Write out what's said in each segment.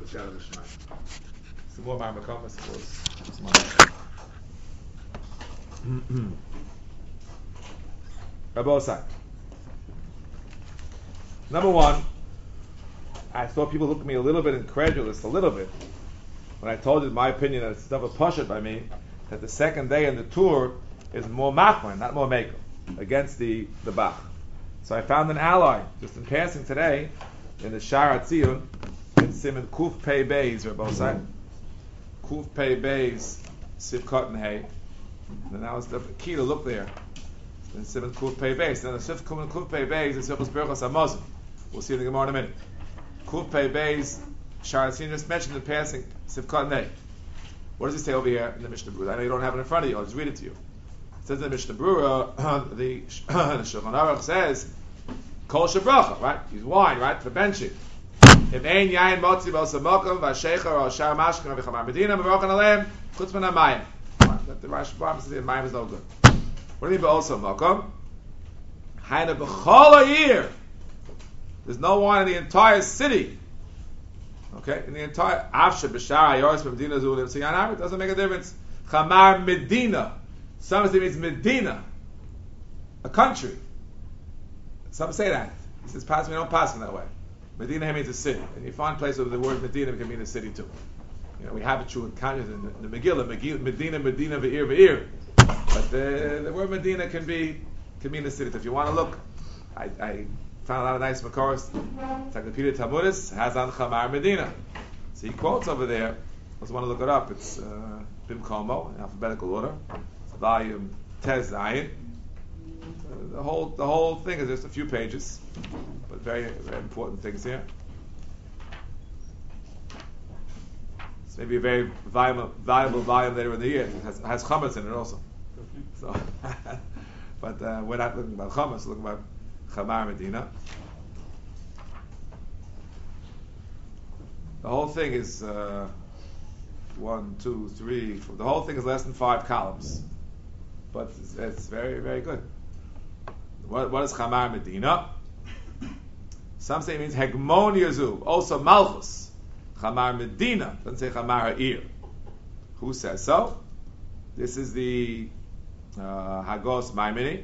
B'Shem L'Shemaim. Some more Ma'amar I suppose. Rabosai. Number one, I saw people look at me a little bit incredulous, when I told you my opinion that it's never pushed by me, that the second day in the tour is more machman, not more makel, against the Bach. So I found an ally, just in passing today, in the Shara Tziyun, in Simon Kuf Pei Beis, Rabosai. Kuf Pei Beis, Siv Cotton Hay. And that was the key to look there. In Simon Kuf Pei Beis. Now the Siv Kuf Pei Beis is Hilchos Berachos HaMazon. We'll see in the Gemara in a minute. Kuf Pei Beis, Shara Tziyun just mentioned in passing, Siv Cotton Hay. What does it say over here in the Mishnah Berurah? I know you don't have it in front of you, I'll just read it to you. It says in the Mishnah Berurah, the Shulchan Aruch says, Kol Shabracha, right? Use wine, right? For benching. If ein yain motzi b'osam mokum v'ashecher or shar mashkin or v'chamar medina v'rokan aleim chutz min hamayim. That the Rashi Bram says the mayim is no good. What do you mean b'osam mokum? Haina b'chol ha'yir. There's no wine in the entire city. Okay, in the entire Avsha b'shar ayoros b'medina zulim tziyan harim. It doesn't make a difference. Chamar medina. Some say means Medina, a country. Some say that. He says, pass me, don't pass me that way. Medina means a city. And you find places where the word Medina can mean a city too. You know, we have it true in Kanyas in the Megillah, Medina, Ve'ir, Ve'ir. But the word Medina can mean a city. So if you want to look, I found a lot of nice Makoros. Encyclopedia Talmudis, Hazan Chamar Medina. So he quotes over there. I just want to look it up. It's Bim Komo, in alphabetical order. It's volume Tez Zayin. The whole thing is just a few pages, but very, very important things here. It's maybe a very valuable volume later in the year. It has chametz in it also. So, but we're not looking about chametz, we're looking about Chamar Medina. The whole thing is 1, 2, 3, 4. The whole thing is less than 5 columns, but it's very, very good. What is Chamar Medina? Some say it means Hegmonia Zu, also Malchus. Chamar Medina, doesn't say Chamar Ha'ir. Who says so? This is the Hagos Maimini.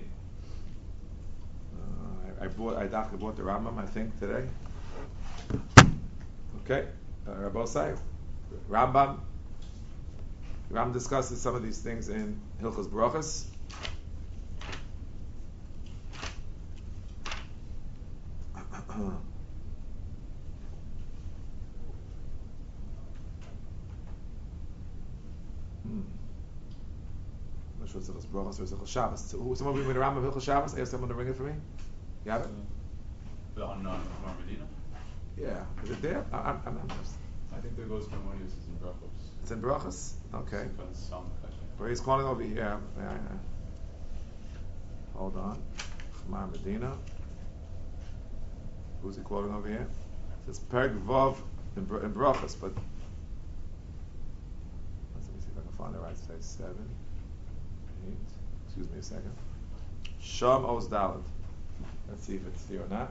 I bought the Rambam, I think, today. Okay, Rabosai, Rambam discusses some of these things in Hilchos Brachos. I'm not sure it's Hilchos Brachos or it's Hilchos Shabbos. Someone bring me the Rambam of Hilchos Shabbos? I have someone to bring it for me. You have it? On Medina? Yeah. Is it there? I'm just... I think there goes Harmonious is in Brachos. It's in Brachos? Okay. But he's calling over here. Yeah. Hold on. Chamar Medina. Who's he quoting over here? It says Perek Vav in Brachos, but let me see if I can find the right side. 7, 8. Excuse me a second. Sham Oz Daled. Let's see if it's here or not.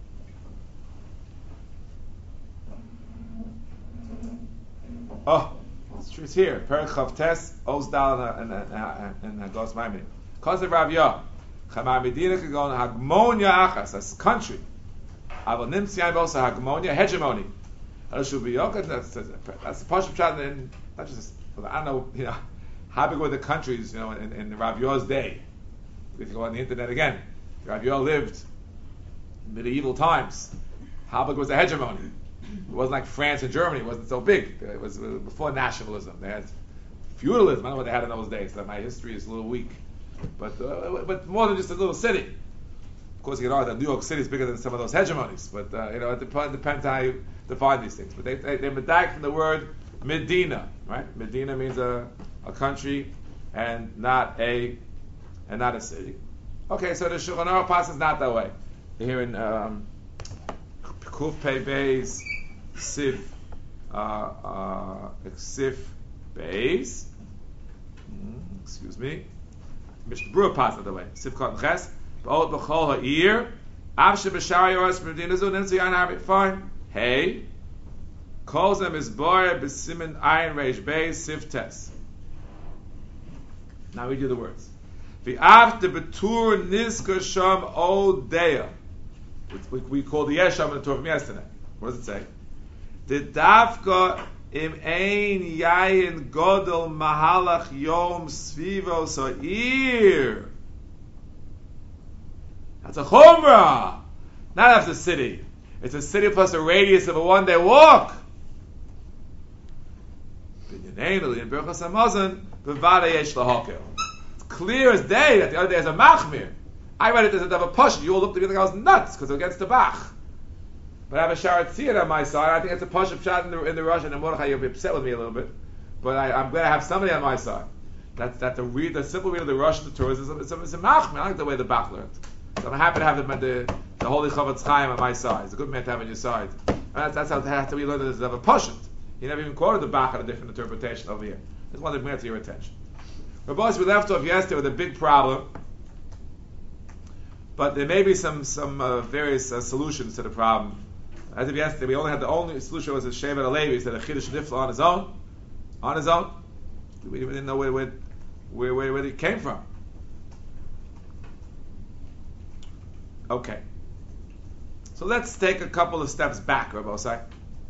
Oh, it's true. It's here. Perek Chavtes Oz Daled and Hagos Maimini. Because of Rav Yah, Chamar Medina could go on Hagmonia Achas, that's country. Aval Nimtzian also Hagmonia, hegemony. That's the Pashut Pshat, and not just, I don't know, how big were the countries, in Rav Yah's day. We can go on the internet again. Rav Yah lived in medieval times. How big was the hegemony? It wasn't like France and Germany. It wasn't so big. It was before nationalism. They had feudalism. I don't know what they had in those days. So my history is a little weak. But more than just a little city. Of course, you can argue that New York City is bigger than some of those hegemonies. But it depends how you define these things. But they medayek from the word Medina, right? Medina means a country and not a city. Okay, so the Shulchan Aruch passes not that way. Here in Kuf Pei Beis Sif Beis. Excuse me. Mishnah Berurah passes that way. Sif Kot Ches. Ba'ot B'chol Ha'ir. Avshe B'shar Yoros B'Medina Zu Nimtzi Yain Harbi. Fine. Hey. calls them is bar b'simin ayin reish beis siftes. Now we do the words. V'after b'tur nizka sham odeya. We call the yesham in the Torah from yesterday. What does it say? The dafka im ein yayin godel mahalach yom svivo sa'ir. That's a chumrah. Not after the city. It's a city plus a radius of a one-day walk. It's clear as day that the other day is a machmir. I read it as a double push. You all looked at me like I was nuts because it was against the Bach. But I have a Sharat Tzir on my side. I think it's a push of shot in the Rush, and Mordechai, you'll be upset with me a little bit. But I'm glad I have somebody on my side. That the simple read of the Rush of the Torah is a machmir. I like the way the Bach learned. So I'm happy to have the Holy Chavetz Chaim on my side. It's a good man to have on your side. And that's how we learned that there's a pushant. He never even quoted the Bach at a different interpretation over here. I just wanted to bring it to your attention. But boys, we left off yesterday with a big problem. But there may be some various solutions to the problem. As of yesterday, we only had the only solution was a Shevet Alevi. He said a Chiddush Nifla on his own. On his own. We didn't know where he came from. Okay. So let's take a couple of steps back, Rabbi Osai.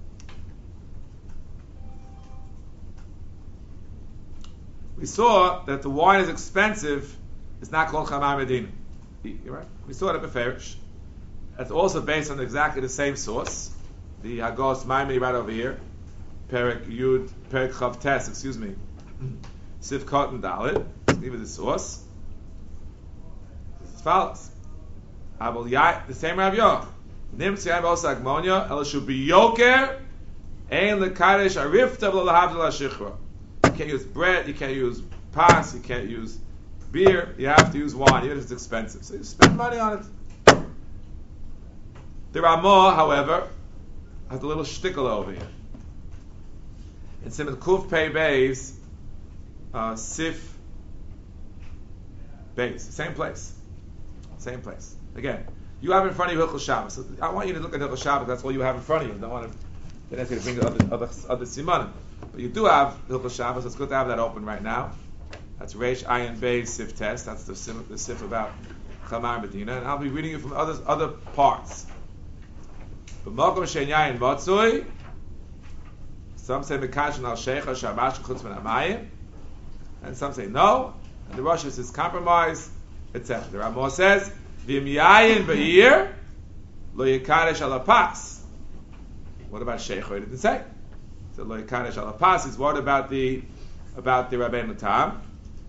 We saw that the wine is expensive. It's not called Chamar Medina. Right? We saw it at Beferish. That's also based on exactly the same source. The Hagos Maimoni right over here. Perek Chav Tes, Sif Cotton Dalit. Give it the source. It's as follows. The same Rav Yoch. Nimtz Yayim B'Osa Agmonia Elishu B'Yoker Ein L'Kadesh Arifta V'Lo L'Havdil HaShichra. You can't use bread, you can't use pas, you can't use beer, you have to use wine, even if it's expensive. So you spend money on it. The Ramah, however, has a little shtickle over here. In Simon Kuf Pei Beis, Sif Beis, same place. Again, you have in front of you Hilchos Shabbos. So I want you to look at Hilchos Shabbos. That's all you have in front of you. I don't want to bring other simanim. But you do have Hilchos Shabbos. It's good to have that open right now. That's Reish Ayin Beis Sif Tes. That's the sif about Chamar Medina, and I'll be reading it from other parts. But Malcolm Shein Yayin Matzui. Some say Mekashin Al Sheikha Shamash Chutz Min Amayim, and some say no. And the Rosh says compromise, etc. The Ramah says V'im Yayin B'Ir Lo Yikadesh Al Pas. What about Sheikha? He didn't say. So Lo Yikadesh Al Pas is what about the Rabbeinu Tam?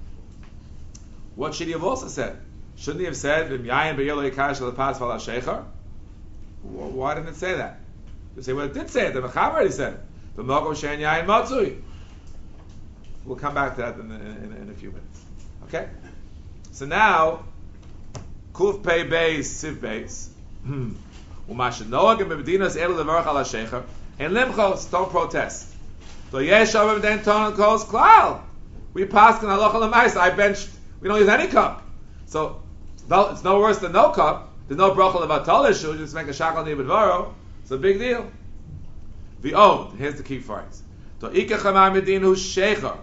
What should he have also said? Shouldn't he have said V'im Yayin B'Ir Lo Yikadesh Al Pas V'Al Sheikha? Why didn't it say that? You say, well, it did say it. The Mechaber already said it. The Malcolm Shein Yayin Matzui. We'll come back to that in a few minutes. Okay? So now, Kuf Pei Beis Siv Beis. Umasha Noach and Bebedinas Elu Levarach Ala Shecher. And Limchos, don't protest. So Yesh Avim Den Ton calls Klal. We pass in Halacha L'Mais. I benched. We don't use any cup. So it's no worse than no cup. There's no bracha levatal issue. Just make a shakal nibadvaro. It's a big deal. The old. Here's the key phrase. To Ika Chamar Medina who's sheikha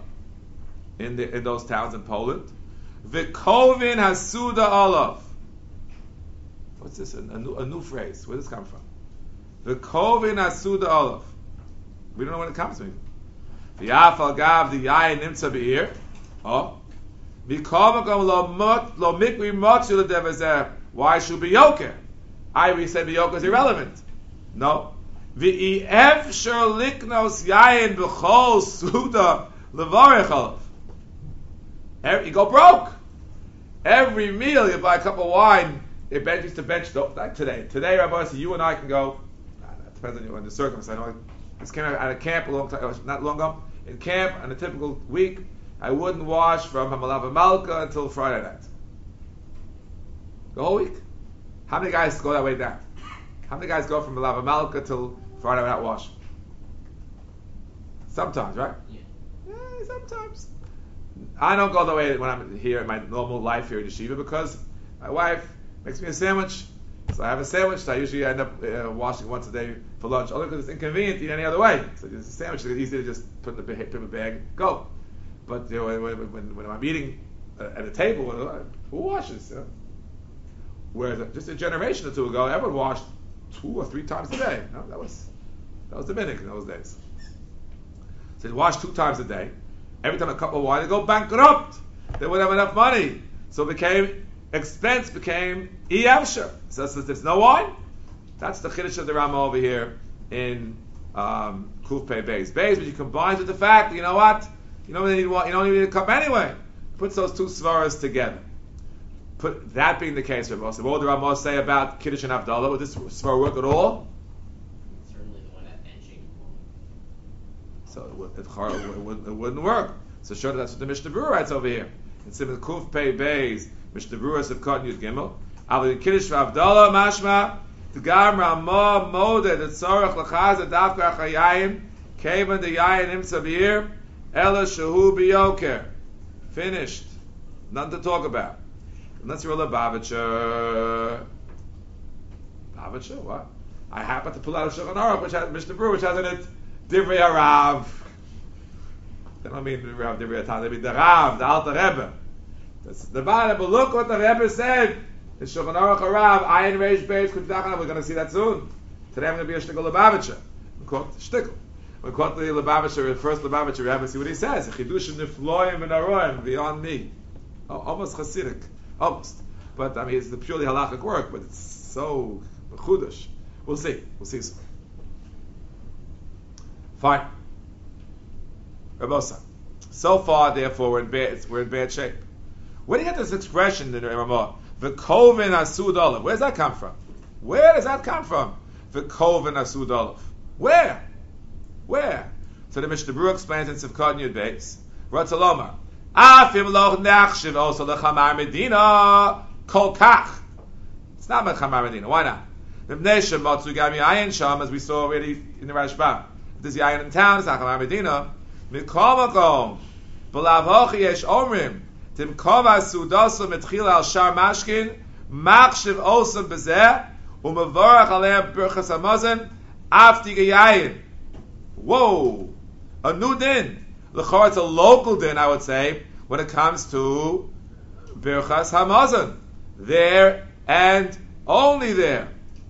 in those towns in Poland. V'kovin hasuda olav. What's this? A new phrase. Where does this come from? V'kovin hasuda olav. We don't know when it comes from. V'yafal gav the yayin nimtza be'ir. Oh. V'kovakom lo mikri motzu l'devazer. Why should be yoker? We said the yoker is irrelevant. No. V'iev shor liknos yayin b'chol suda levarech. You go broke. Every meal you buy a cup of wine. It used to bench like today. Today, Rabbi, so you and I can go. It depends on the circumstance. I know this came out of camp a long time, not long ago. In camp, on a typical week, I wouldn't wash from Hamalav Malka until Friday night. The whole week. How many guys go that way down? How many guys go from Malava Malka till Friday without washing? Sometimes, right? Yeah, sometimes. I don't go the way when I'm here in my normal life here in Yeshiva because my wife makes me a sandwich So I have a sandwich that I usually end up washing once a day for lunch, only because it's inconvenient to eat any other way. So it's a sandwich that's easy to just put in the paper bag, go. But when I'm eating at a table, who washes? Whereas just a generation or two ago, everyone washed 2 or 3 times a day. No, that was Dominican in those days. So they washed 2 times a day. Every time a cup of wine, they go bankrupt. They wouldn't have enough money. So expense became Iyavsha. So there's no wine. That's the Chiddush of the Rama over here in Kuf Pei Beis. Beis, but you combine with the fact, you know what? You don't even need a cup anyway. Puts those 2 svaras together. Put that being the case, Rabbi Moshe, what would the Rama say about Kiddush and Havdalah? Would this svara work at all? Certainly the one at benching. So it wouldn't work. So sure, that's what the Mishnah Berurah writes over here. In Simon Kuf Pei Beis, Mishnah Berurah said Katan Yud Gimel. Avol in Kiddush Havdalah mashma T'gam Ramah Modeh the Tzorach L'Chaz Adavka Achayayim Kevan the Yayin Im Sabir Ela Shehu Biyoker. Finished. Nothing to talk about. Unless you're a Lubavitcher. Lubavitcher? What? I happen to pull out a Shulchan Aruch, which has Mishnah Berurah, which has in it Divrei Harav. They don't mean Rav Divrei Harav, they mean the Rav, the Alter Rebbe. That's the Bible. But look what the Rebbe said. In Shulchan Aruch Harav, Ayin Reish Beis Kutachana. We're going to see that soon. Today I'm going to be a Shtickle Lubavitcher. We quote Shtickle. We quote the Lubavitcher, the first Lubavitcher Rebbe. See what he says. Chidushim Nifloim and Aroim beyond me. Almost Hasidic. Almost. But I mean, it's the purely halachic work, but it's so chudash. We'll see. We'll see soon. Fine. Rabosa. So far, therefore, we're in bad shape. Where do you get this expression in the Ramah? V'kovin asud olav. Where does that come from? Where does that come from? V'kovin asud olav. Where? So the Mishnah Berurah explains in Sivkot Yud Beis. Ratzalomar. Afim loch nechshiv also lechamar medina kol kach. It's not lechamar medina. Why not? Mipnei shematzu gam yayin sham, as we saw already in the Rashba. If there's yayin in town, it's not lechamar medina. Mikol makom b'lav hochi yesh omrim timkov asudasa mitchil al shar mashkin machshiv osam bezeh umevorach aleim birchas hamazon afti yayin. Whoa, a new din. L'chor, it's a local din, I would say, when it comes to Birchas Hamazon. There and only there.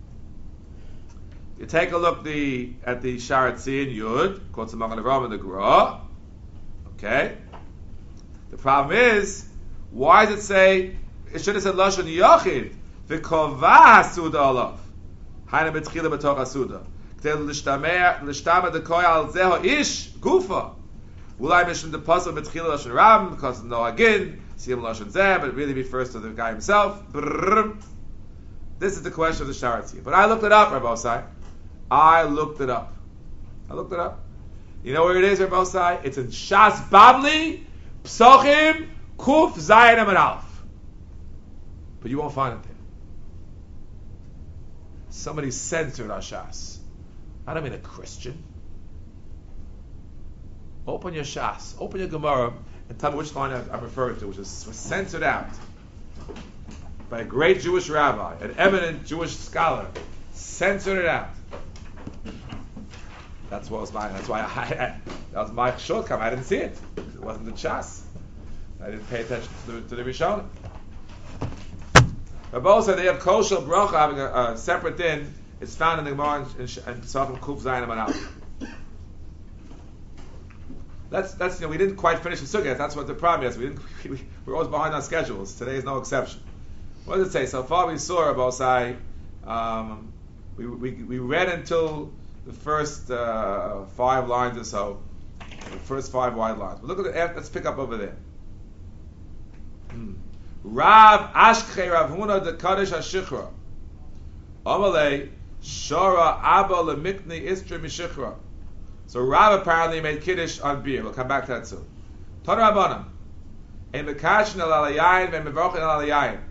You take a look at the Sharat Tzin Yud, quotes among the Ram and the Gra. Okay? The problem is, why does it say, it should have said Lashon Yochid, V'kova Hasuda Olav. Haina B'tchila B'toch Hasuda. K'tel l'shtama dekoy al zeho ish gufa. Will I mention the pasuk b'tchila lashon ram because no again siyam lashon zeh, but it really refers to the guy himself. Brrr. This is the question of the Sharatzi. But I looked it up, Rabbi Osai. I looked it up. You know where it is, Rabbi Osai? It's in Shas Babli, Psochim, Kuf, Zayin, and Aleph. But you won't find it there. Somebody censored our Shas. I don't mean a Christian. Open your Shas, open your Gemara, and tell me which line I'm referring to, which was censored out by a great Jewish rabbi, an eminent Jewish scholar, censored it out. That was my shortcoming. I didn't see it. It wasn't the Shas. I didn't pay attention to the Rishonim. Rabbi said they have kosher bracha having a separate din. It's found in the Gemara and Pesachim Kuf Zayin and Aleph. That's we didn't quite finish the sugya. That's what the problem is. We're always behind our schedules. Today is no exception. What does it say? So far we saw Rabbi Osai. We read until the first 5 lines or so, the first 5 wide lines. But look at the. Let's pick up over there. Rav Ashkei Rav Huna de Kadesh Hashichra. Amalei Shara Abba Lemikni Istra Mishichra. So Rav apparently made Kiddush on beer. We'll come back to that soon. Tana Rabbanan. Ein Mekashin al Alayayin ve'en Mevorchin al Alayayin.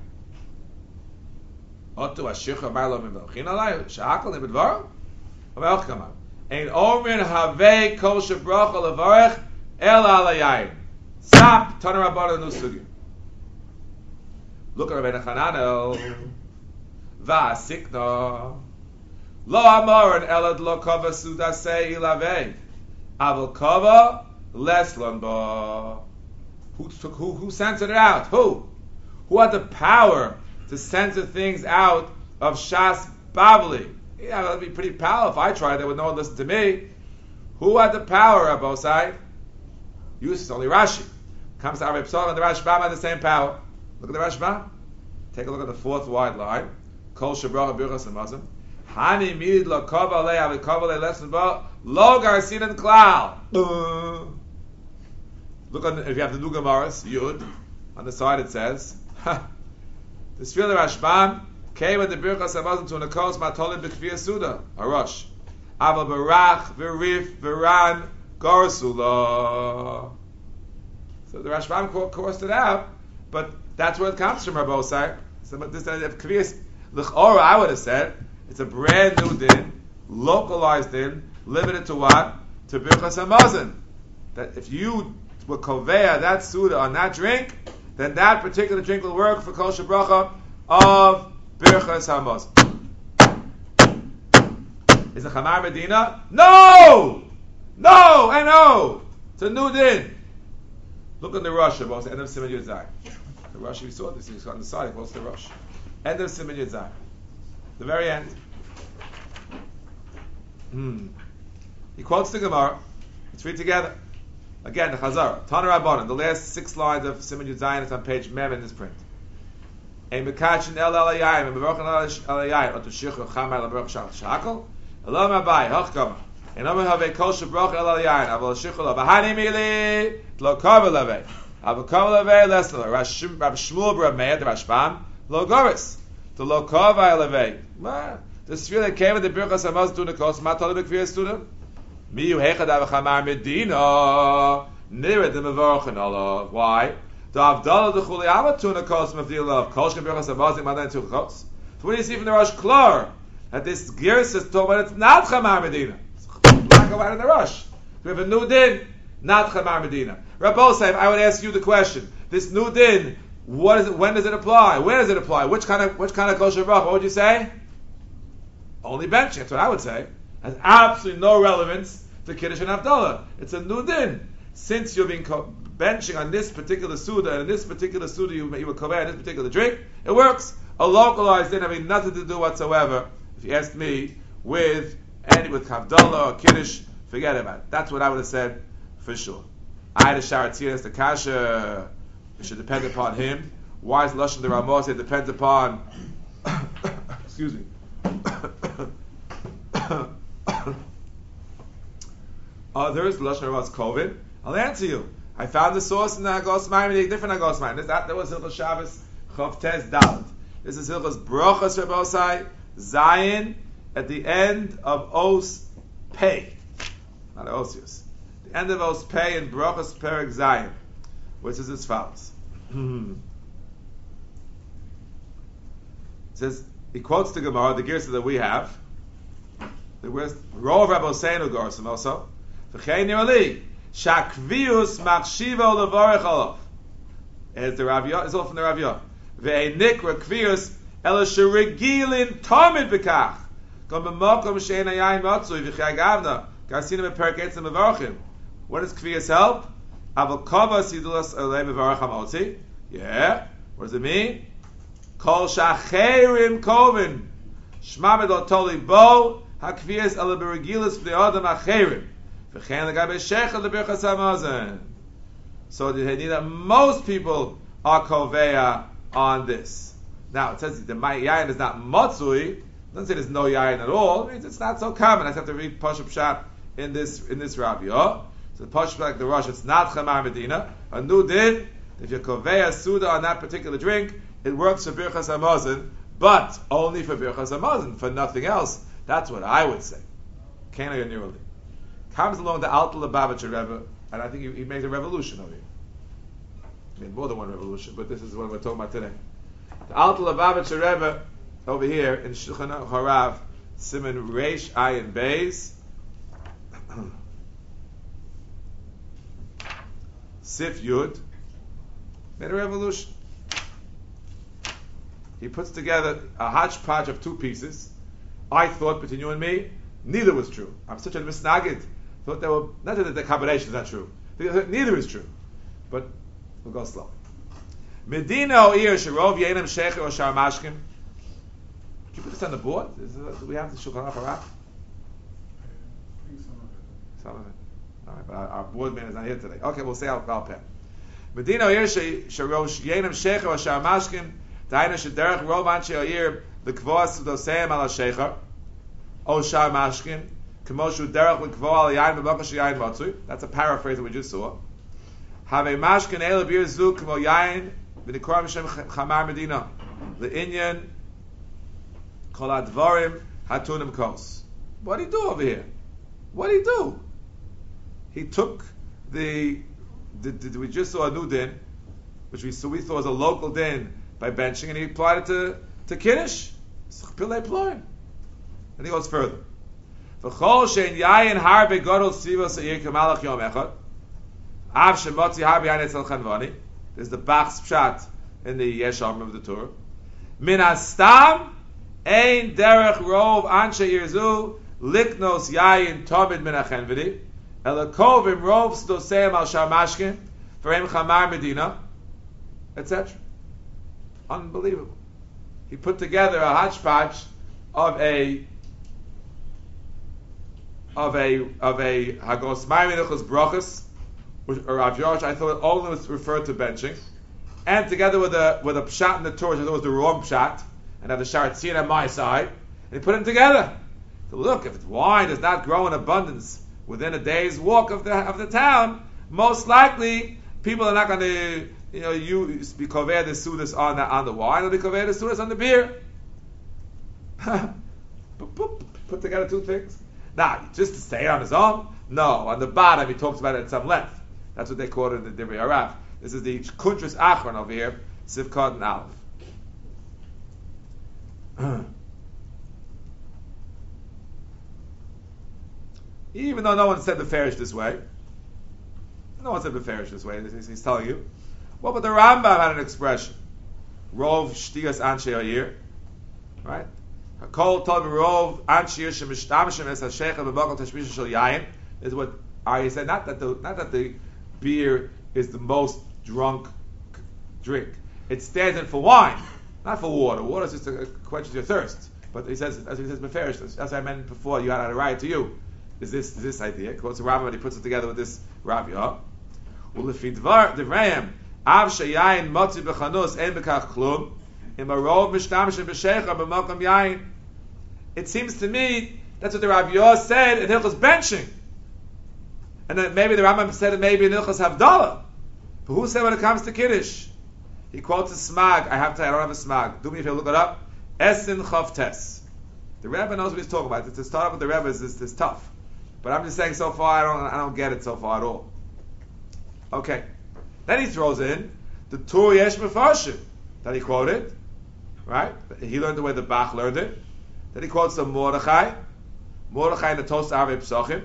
Otu Hashichra Ma'lo Mevorchin alay. Sha'akal ni b'dvar. Amelch kamar. Ein Omrin Havei Kol Shebracha Levarech El Alayayin. Stop. Tana Rabbanan Nusugi. Look at Rabbeinu Chananel. Va'asikna. Lo amoran elad lo kava sudasei ilavei. Aval kava leslon ba. Who censored it out? Who had the power to censor things out of Shas Bavli? Yeah, that'd be pretty powerful. If I tried, they would no one listen to me. Who had the power, Abosai? It's only Rashi. Comes to Arab Psalm and the Rashbam had the same power. Look at the Rashbam. Take a look at the fourth wide line. Kol Shabracha Birchas Hamazon. Hani Mid Lo Kavalei Avi Kavalei Lesson Ba Lo Garcinan Klal. Look on if you have the new Gemaras Yud on the side it says the Sfir Rashbam came with the Birchas Hamazon to Nekos Matolim B'Kviyah Suda Arosh Aval Barach V'Rif V'Ran Garsula. So the Rashbam coursed it out, but that's where it comes from, Rabbosai. So this of Kviyas L'chora, I would have said it's a brand new din, localized din, limited to what? To Birchas Hamazon. That if you would koveya that suda on that drink, then that particular drink will work for Kol Shabracha of Birchas Hamazon. Is it Chamar Medina? No! No! I know! It's a new din. Look at the Rosh, both end of Siman Yud Zayin. The Rosh, we saw this, it's on the side, close to the Rosh. End of Siman Yud Zayin. The very end. He quotes the Gemara. Let's read together. Again, the Chazara. Tana Rabbanan, the last 6 lines of Siman Yud Zayin, it's on page Mem in this print. Ein Mekachin El Alayayim, and Mevorchen Alayayim, Otu Shichu Chamar Labrach Shach Shakal, Elam Abai, Hochkama. And I'm going to have a kosher broch el aliyayin. Aval shichula bahani mili lo kavel levei. Aval kavel levei lesel. Rabbi Shmuel Bar Meir the Rashbam lo goris. The lo kavel levei. The sphere that came with the Birchas Hamazon to the coast. Matol bekviyah student. Mi yu hechad avachamar medina. Near the mevorchen olav. Why? The avdallah the chuli amat to the coast of the olav. Kosher Birchas Hamazon madan to the coast. So what do you see from the Rosh Klar? That this Geras is told, but it's not chamar medina. Go out in the rush. We have a new din, not Chamar Medina. Rabbosai, I would ask you the question: this new din, what is it? When does it apply? Where does it apply? Which kind of kosher bracha? What would you say? Only benching. That's what I would say. Has absolutely no relevance to Kiddush and Havdalah. It's a new din. Since you're being benching on this particular suda and in this particular suda you were covered this particular drink, it works. A localized din having nothing to do whatsoever. If you asked me, with Havdalah or Kiddush, forget about it. That's what I would have said for sure. I had a Sharatzias, the Kasha, it should depend upon him. Why is Lashon the Ramos? It depends upon, excuse me. There is Lashon Ramos COVID. I'll answer you. I found the source in the Hagos Mayim, a different Hagos Mayim. That was Hilchos Shabbos, Chav Tes Dalet. This is Hilchos Brochas Rabbosai, Zayin, at the end of Os Pei, not Osius. The end of Os Pei in Brochas Perek Zayin, which is as follows. It says, he quotes the Gemara, the Girsa that we have. The Rov Rabboseinu Gorsim also. V'chein nirali, shakvius machshivo levarech alav. It's all from the Rav Yah. Ve'enik rakvius ela sheregilin tamid b'kach. What is Kviyas help? Yeah. What does it mean? Kol shacherim kovin. Shmamed otoli bo hakviyas ala beregilas v'de'adam acherim. V'chein l'gabe shechad l'birchas hamazon. So they need that most people are koveya on this. Now it says the yayin is not matzui. It doesn't say there's no yayin at all. It means it's not so common. I just have to read Pashup Pshat in this Rabbi. So the Pashup like the Rosh, it's not Chamar Medina. A new din, if you koveya suda on that particular drink, it works for Birchas Hamazon, but only for Birchas Hamazon, for nothing else. That's what I would say. Kana Yanirali. Comes along the Alta Lubavitcher Rebbe, and I think he made a revolution over here. He made more than one revolution, but this is what we're talking about today. The Alta Lubavitcher Rebbe, over here in Shulchan Harav, Siman Reish Ayin Beis, Sif Yud, made a revolution. He puts together a hodgepodge of two pieces. I thought between you and me, neither was true. I'm such a misnagid. Thought they were, not that the combination is not true. Neither is true. But we'll go slow. Medina or Ir Sharov Yenim Shecher or Shar Mashkim. Can you put this on the board? Do we have the Shulchan Aruch? I think some of it. Some of it. All right, but our board man is not here today. Okay, we'll say Al Peh. Medina or Ir Sharov Yenim Shecher or Shar Mashkim. Daina Shederach Rov Anshe Oir the Kvos Doseim Al Shecher or Shar Mashkim. Kemoshu Derech L'Kvo Al Yain B'Mokash Yain Matzui. That's a paraphrase that we just saw. Have a mashkin el bir zu kmo yain v'nikram shem chamar medina le'inyan kol advarim hatunim kos. What did he do over here? What did he do? He took the we just saw a new din, which we thought was a local din by benching, and he applied it to kiddush. And he goes further. V'chol shein yain har begodol sivos eir kamalach yom echad. There's the Bach's Pshat in the Yesham of the Torah. Min hastam ein derech rov anshe yirzu liknos yayin tomid min achenvedi elakovim rov stoseim al sharmashkin v'reim chamar medina, etc. Unbelievable. He put together a hodgepodge of a hagos ma'iminuchos brachos, or Rav Yosh, I thought only was referred to benching, and together with a pshat in the Torah, I thought was the wrong pshat, and have the Sharatzin on my side, and he put them together. So look, if wine does not grow in abundance within a day's walk of the town, most likely people are not going to be kover the sudas on the wine, they'll be kover the sudas on the beer. Put together two things. Now, just to say it on his own, no. On the bottom, he talks about it at some length. That's what they call it in the Divrei Harav. This is the Kuntras Achron over here, Sivkot and Aleph. Even though no one said Beferish this way, he's telling you. Well, but the Rambam had an expression. Rov Shtigas Anshe Ayir. Right? Hakol Tov Rov Anshe Shemishtamshim Es HaShecha B'Mokal Tashmish Shel Yayin is what Ari said. Not that the beer is the most drunk drink. It stands in for wine, not for water. Water is just to quench your thirst. But he says, as he says, Meferish, as I mentioned before, you had a right to you. Is this idea? Quotes the Rambam, and he puts it together with this Rav Yah. Ulefidvar Devrayim Av Shayayin Motzi Bechanus Ein Bekach Klum Imarov Mishtamshin B'Shecha B'Mokam Yayin. It seems to me that's what the Rav Yah said in Hilchos benching. And then maybe the Rambam said it maybe in Ilchos Havdalah. But who said when it comes to Kiddush? He quotes a smag. I don't have a smag. Do me if you look it up. Esin Chavtes. The Rebbe knows what he's talking about. To start off with the Rebbe is tough. But I'm just saying so far I don't get it so far at all. Okay. Then he throws in the Tur Yesh Mefarshim that he quoted. Right? He learned the way the Bach learned it. Then he quotes the Mordechai. Mordechai in the Toast Arvei Psachim.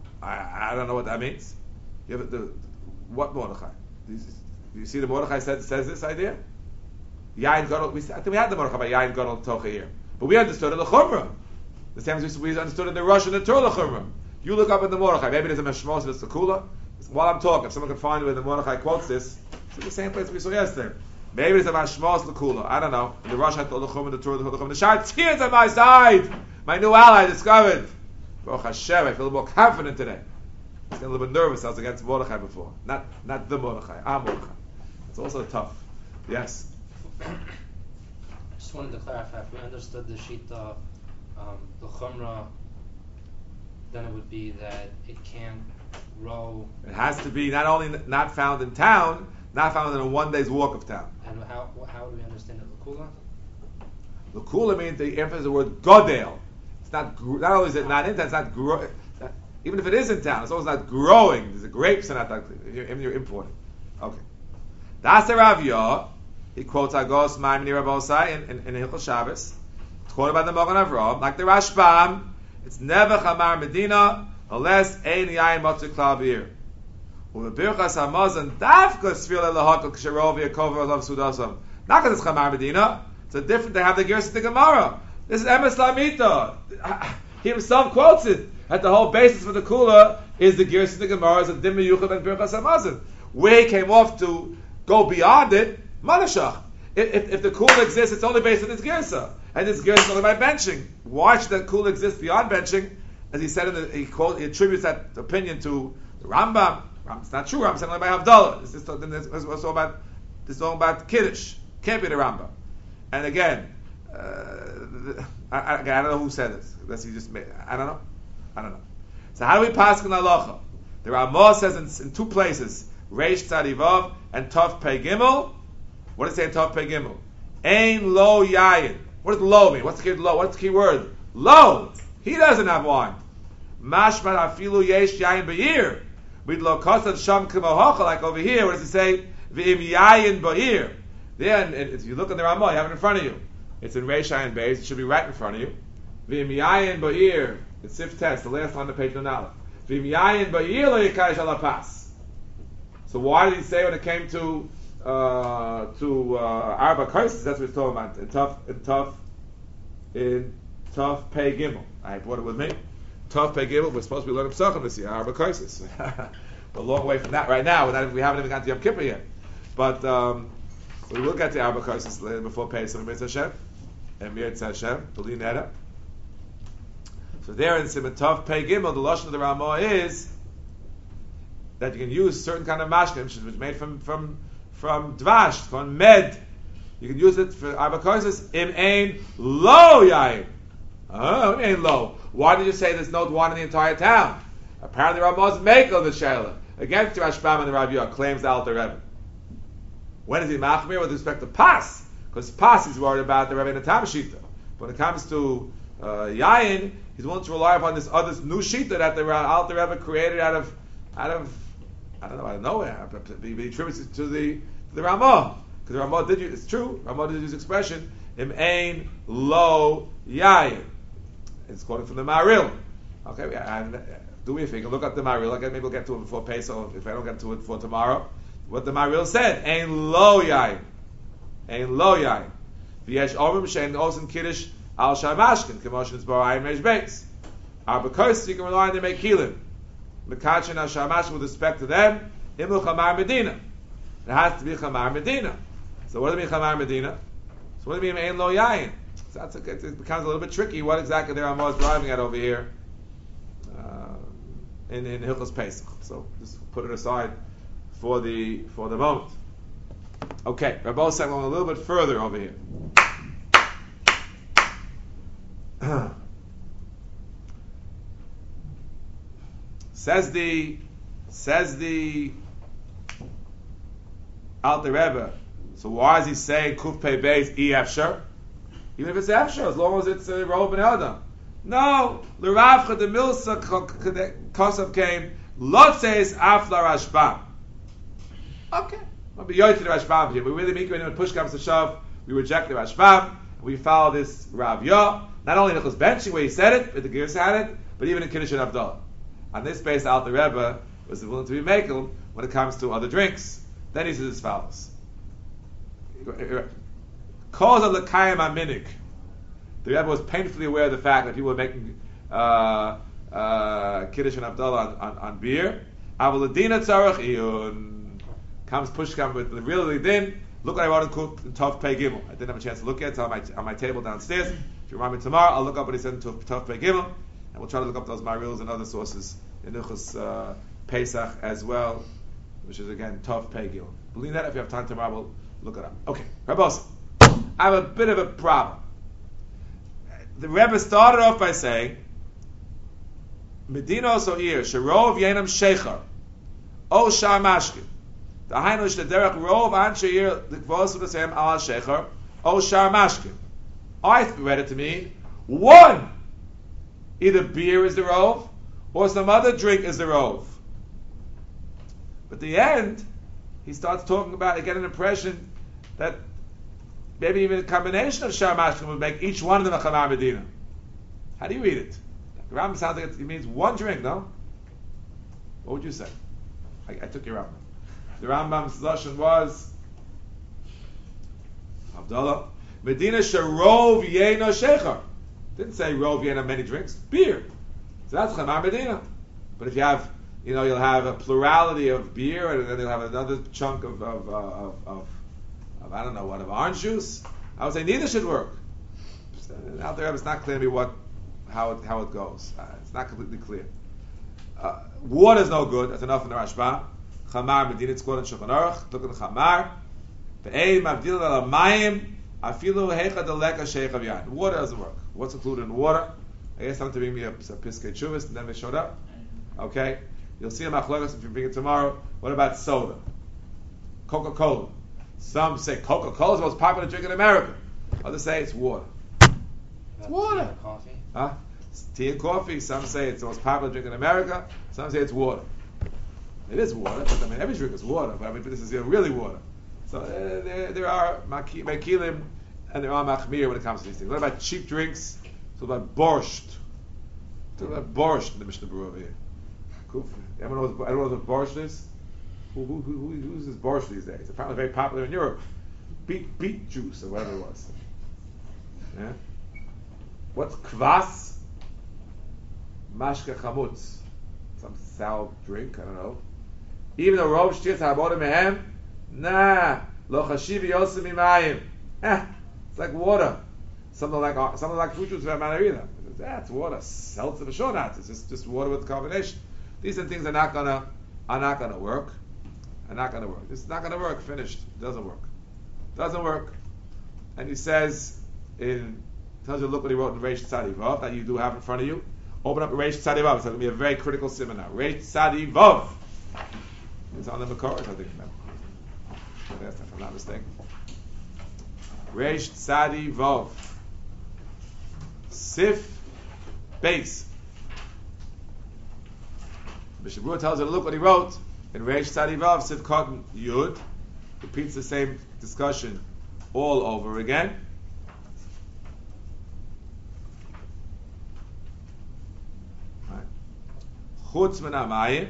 I don't know what that means. You have what Mordechai? You see the Mordechai says this idea? Yain Gadol. I think we had the Mordechai by Yain Gadol Tocha here, but we understood it the Chumrah. The same as we understood in the Russian and the Torah Chumrah. You look up in the Mordechai. Maybe there's a Meshmos and it's the Kula. While I'm talking, if someone can find where the Mordechai quotes this, it's in the same place we saw yesterday. Maybe there's a Mashmos L'Kula. I don't know. In the Russian, I thought the Chumrah, the Torah, the Chumrah. The Sharatzin on my side. My new ally discovered. Baruch Hashem, I feel a little more confident today. I was getting a little bit nervous. I was against Mordechai before. Not the Mordechai. Mordechai. It's also tough. Yes? I just wanted to clarify, if we understood the Shita, the Chumrah, then it would be that it can't grow. It has to be not only not found in town, not found in a 1 day's walk of town. And how do we understand it? L'Kula? L'Kula means they emphasize the word Godel. It's not only is it not in town, it's not growing. Even if it is in town, it's always not growing. There's grapes and not you're importing. Okay. That's the Rav Yah. He quotes Agos Maimoni Rabbosai in Hilchos Shabbos. It's quoted by the Mogan Avraham, like the Rashbam. It's never Chamar Medina unless Ein Yain Motzi Klal Beer. Ubebirchas Hamazon Davka Sfil Elahakol Ksherov Yakov Olav Sudasam. Not because it's Chamar Medina, So different to have the Gersa the Gemara. This is Emes Lamita. He himself quotes it. That the whole basis for the Kula is the Gersa the Gemara, is a Dimmi Yuchad and Birchas Hamazon. Where he came off to go beyond it, Manashach. If the Kula exists, it's only based on this Gersa. And this Gersa is only by benching. Why should that Kula exist beyond benching? As he said, he attributes that opinion to the Rambam. It's not true. Rambam said only by Havdalah. This is all about Kiddush. Can't be the Rambam. And again, I don't know who said this. Unless he just made. I don't know. So how do we pass in halacha? The Ramah says in two places, Reish Tzadivav and Tov Pei Gimel. What does it say in Tov Pei Gimel? Ein lo yayin. What does lo mean? What's the key lo? What's the key word? Lo. He doesn't have wine. Mashmat afilu yesh yayin be'ir. With lo kosad sham k'mohocha, like over here. What does it say? V'im yayin ba'ir. There, and if you look in the Ramah, you have it in front of you. It's in Reish Ayin Beis. It should be right in front of you. V'im yayin ba'ir. It's Sif Test, the last line of page 9. V'im yayin ba'ir lo yikayish ala pas. So why did he say when it came to Arba Kaisis? That's what he's talking about. In Tov Pei Gimel. I brought it with me. Tov Pei Gimel. We're supposed to be learning Pesachim this year. Arba Kaisis. We're a long way from that right now. We haven't even got to Yom Kippur yet. But we will get to Arba Kaisis later before Pesach. Mitzvah Hashem and Mirz Hashem. B'li Neda. So there in Siman Tov Pei Gimel, the lashon of the Ramah is that you can use certain kind of mashkim, which is made from dvash, from med. You can use it for Arba Kaisis. Im ein lo yayin. Im ein lo. Why did you say there's no wine in the entire town? Apparently Ramah's make of the Sheila against Rashbam and the Rav Yah claims the Alter Rebbe. When is he machmir with respect to pas? Because pas he's worried about the Rebbe and the Tam Shita. When it comes to yayin, he's willing to rely upon this other new shita that the Alter Rebbe created out of nowhere. He attributes it to the Ramah. Because the Ramah did use, it's true, Ramah did use expression, Im ein lo yayin. It's quoted from the Maril. Okay, and do me a favor, look up the Maril. Again, maybe we'll get to it before Pesach, if I don't get to it for tomorrow. What the Maril said, ein lo yayin. Ein lo yayin. V'yesh omrim she'en osin kiddush al shamashkin, k'moshin it's bar ayin meish beis. Arba Kaisis, you can rely on them make healing. Mekachin al shamashkin with respect to them, imu chamar medina. It has to be chamar medina. So what does it mean chamar medina? So what does it mean ein lo yayin? So it becomes a little bit tricky what exactly the Ramah is driving at over here in Hilchos Pesach. So just put it aside for the moment. Okay, Rabbi saying going a little bit further over here. Says the Alter Rebbe. So why is he saying Kuf Pei Beis Efshar? Even if it's Efshar, as long as it's Rov Ben Adam. No, l'Ravcha the Milsa Kosav came. Lotzeis Af La Rashbam. Okay, I'll be yoy to the Rashbam here. We really make when push comes to shove, we reject the Rashbam. We follow this Rav Yah. Not only in the benching where he said it, but the Gears had it, but even in Kiddush and Havdalah. On this base, Alter Rebbe was willing to be makel when it comes to other drinks. Then he says as follows: Cause of the Kayim Aminik. The Rebbe was painfully aware of the fact that people were making Kiddush and Havdalah on beer. Avaladina Tzarach Iyun. Comes Pushkam with the really din. Look what I wrote in Tov Pei Gimel. I didn't have a chance to look at it. It's on my table downstairs. If you remind me tomorrow, I'll look up what he said in Tov Pei Gimel, and we'll try to look up those Marils and other sources in Hilchos Pesach as well, which is again Tov Pei Gimel. Believe that if you have time tomorrow, we'll look it up. Okay, Rabbi, I have a bit of a problem. The Rebbe started off by saying, Medinos O'ir, Sherov Yenam Shechar, O Shar Mashkin. The Hainish, the Derek Rov Ansheir, the Kvos of the same Al Shechar, O Shar Mashkin. I read it to mean one. Either beer is the Rov, or some other drink is the Rov. But at the end, he starts talking about, again, an impression that maybe even a combination of Shar Mashkin would make each one of them a Chamar Medina. How do you read it? The Rambam sounds like it means one drink, no? What would you say? I took your Rambam. The Rambam's lashon was Havdalah. Medina sharov yena shecher. Didn't say rov yena many drinks. Beer. So that's chamar Medina. But if you have, you'll have a plurality of beer, and then you'll have another chunk of I don't know what, of orange juice. I would say neither should work. Out there, it's not clear to me how it goes. It's not completely clear. Water is no good. That's enough in the Rashba. Chamar Medina, it's called in Shulchan Aruch. Look at the Chamar. Ve'ei mavdil al mayim afilu hecha deleka sheikh of yain. Water doesn't work. What's included in water? I guess someone to bring me a piskei chuvas, and then they showed up. Okay, you'll see a machlokes if you bring it tomorrow. What about soda? Coca-Cola. Some say Coca-Cola is the most popular drink in America. Others say it's water. It's water. Tea and coffee? Huh? It's tea and coffee. Some say it's the most popular drink in America. Some say it's water. It is water, but every drink is water. But this is really water. So there are makilim and there are machmir when it comes to these things. What about cheap drinks? So about borscht. Talk about borscht in the Mishnah Berurah over here. Everyone knows what borscht is? Who uses borscht these days? It's apparently very popular in Europe. Beet juice or whatever it was. Yeah? What's kvass? Mashke chamutz. Some sour drink, I don't know. Even though Rov Shtias Habodim Mehem, nah, lo chashiv yosem imayim. It's like water. Something like fruit juice without matter either. It's water. Seltzer for sure not. It's just water with combination. These are things that are not gonna work. It's not gonna work. Finished. Doesn't work. And he says tells you look what he wrote in Reish Tzadi Vav that you do have in front of you. Open up Reish Tzadi Vav. It's going to be a very critical seminar. Reish Tzadi Vav. It's on the Makoros, I think. If I'm not mistaken. Reish Tzadi Vav. Sif Base. Mishnah Berurah tells you to look what he wrote in Reish Tzadi Vav. Sif Cotton Yud. Repeats the same discussion all over again. Chutz min hamayim.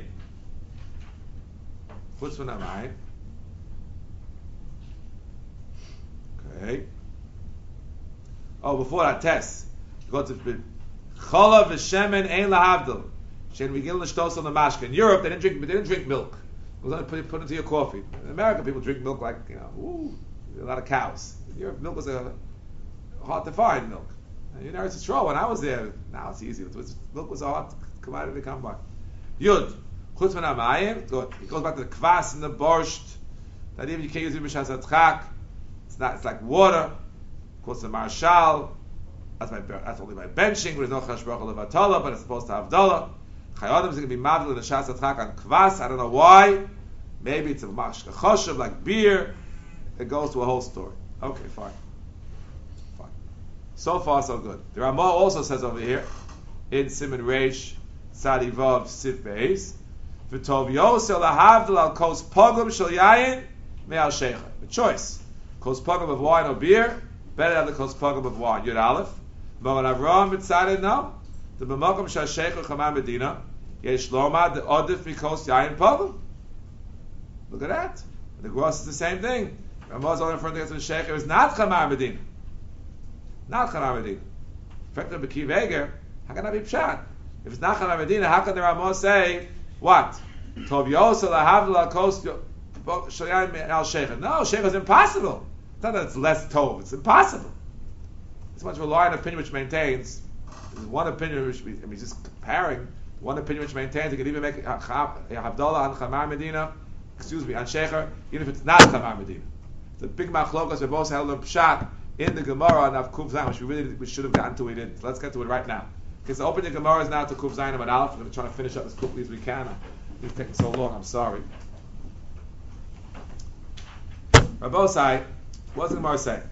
Okay. Oh, before that test, go to Chala v'shemen ein lahavdil. Shen vigil l'shtos on the mashke. In Europe, they didn't drink milk. It was only put into your coffee. In America, people drink milk like a lot of cows. In Europe, milk was hard to find milk. And Eretz Yisrael, when I was there, now it's easy. Milk was a hard commodity to come by. Yud, chutz min hamayim. Good. It goes back to the kvass and the borscht. That even you can't use it b'shas hatchak. It's like water. Of course, the marshal. That's only by benching. There's no chashbrach levatala, but it's supposed to have dollar. Chayodim is going to be mavli in the shas hatchak on kvass. I don't know why. Maybe it's a mashka choshev like beer. It goes to a whole story. Okay, fine. So far, so good. The Ramah also says over here in Siman Reish Tzadi Vav Sif Beis, V'tov Yosel Lahavdil Al Kos Pogum Shel Yayin Me'al Shecha. A choice: Kos Pogum of wine or beer, better than the Kos Pogum of wine. Yud Aleph. But when Avraham decided no, the B'makom Shel Shecha Chamar Medina Yesh Lomad the Odif Mikos Yayin Pogum. Look at that. The Gross is the same thing. Ramah is only referring to the Shecha is not Chamar Medina. Not Chamar Medina. Effective B'kiv Eger. How can that be pshat? If it's not Chamar Medina, how can the Ramah say what? Tov Yosel Lahavdil Al Kos Shel Yayin Me'al Shecha. No, Shecha is impossible. It's not that it's less tov. It's impossible. It's much of a line opinion which maintains. There's one opinion which just comparing. One opinion which maintains you can even make Havdalah on Chamar Medina. On Shecha, even if it's not Chamar Medina. The big machlokas we both held in pshat in the Gemara and Kuf Zayin, which we should have gotten to. We didn't. So let's get to it right now. Okay, so open the Gemara is now to Kuf Zayin and Aleph. We're going to try to finish up as quickly as we can. It's taking so long. I'm sorry. Rabbosai, what's the Gemara say?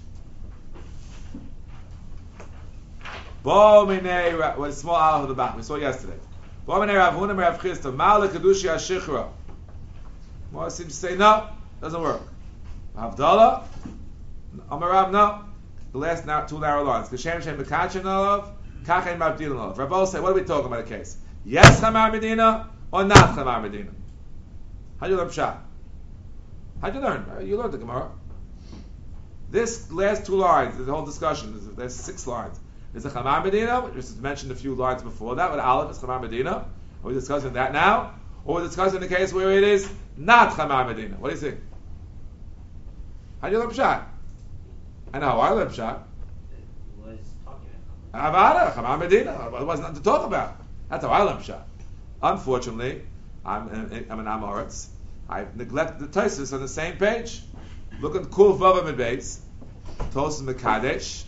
Bo minei, what small Aleph at the back we saw yesterday. Bo minei Rav Huna Rav Chisda Mal Kedushi Ashichra. Gemara seems to say no, doesn't work. Havdalah, Amarav, no. The last two narrow lines. Kashem Shem Bekachin Olav, Kachen Mavdil Olav. Rabbi say, what are we talking about a case? Yes, Chamar Medina, or not Chamar Medina? How do you learn Pshat? How do you learn? You learned the Gemara. This last two lines, the whole discussion, there's 6 lines. There's a Chamar Medina, which was mentioned a few lines before that, with Aleph is Chamar Medina. Are we discussing that now? Or we're discussing the case where it is not Chamar Medina? What do you think? How do you learn Pshat? I know how I learn Pshat. Was talking about. Avada, Chamar Medina. There wasn't nothing to talk about. That's how I learn Pshat. Unfortunately, I'm an Amoritz. I've neglected the Tosfos on the same page. Look at Kul Vav Amid Beis. Tosfos Mekadesh.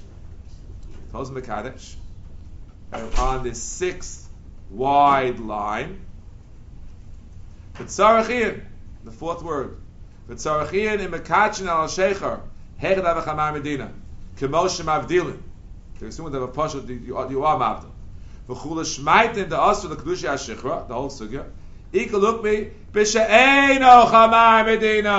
On the 6th wide line. V'tzarachian, the 4th word. V'tzarachian in Mekachin al Shecher. Hechad Ava Chamar Medina. Kemoshe Mavdilin. They assume that a Pasha you are Mavdil. V'chula Shmaitin the Asr the Kedushi HaShichra, the whole sugya. Ika look me, B'she'eino Chamar Medina.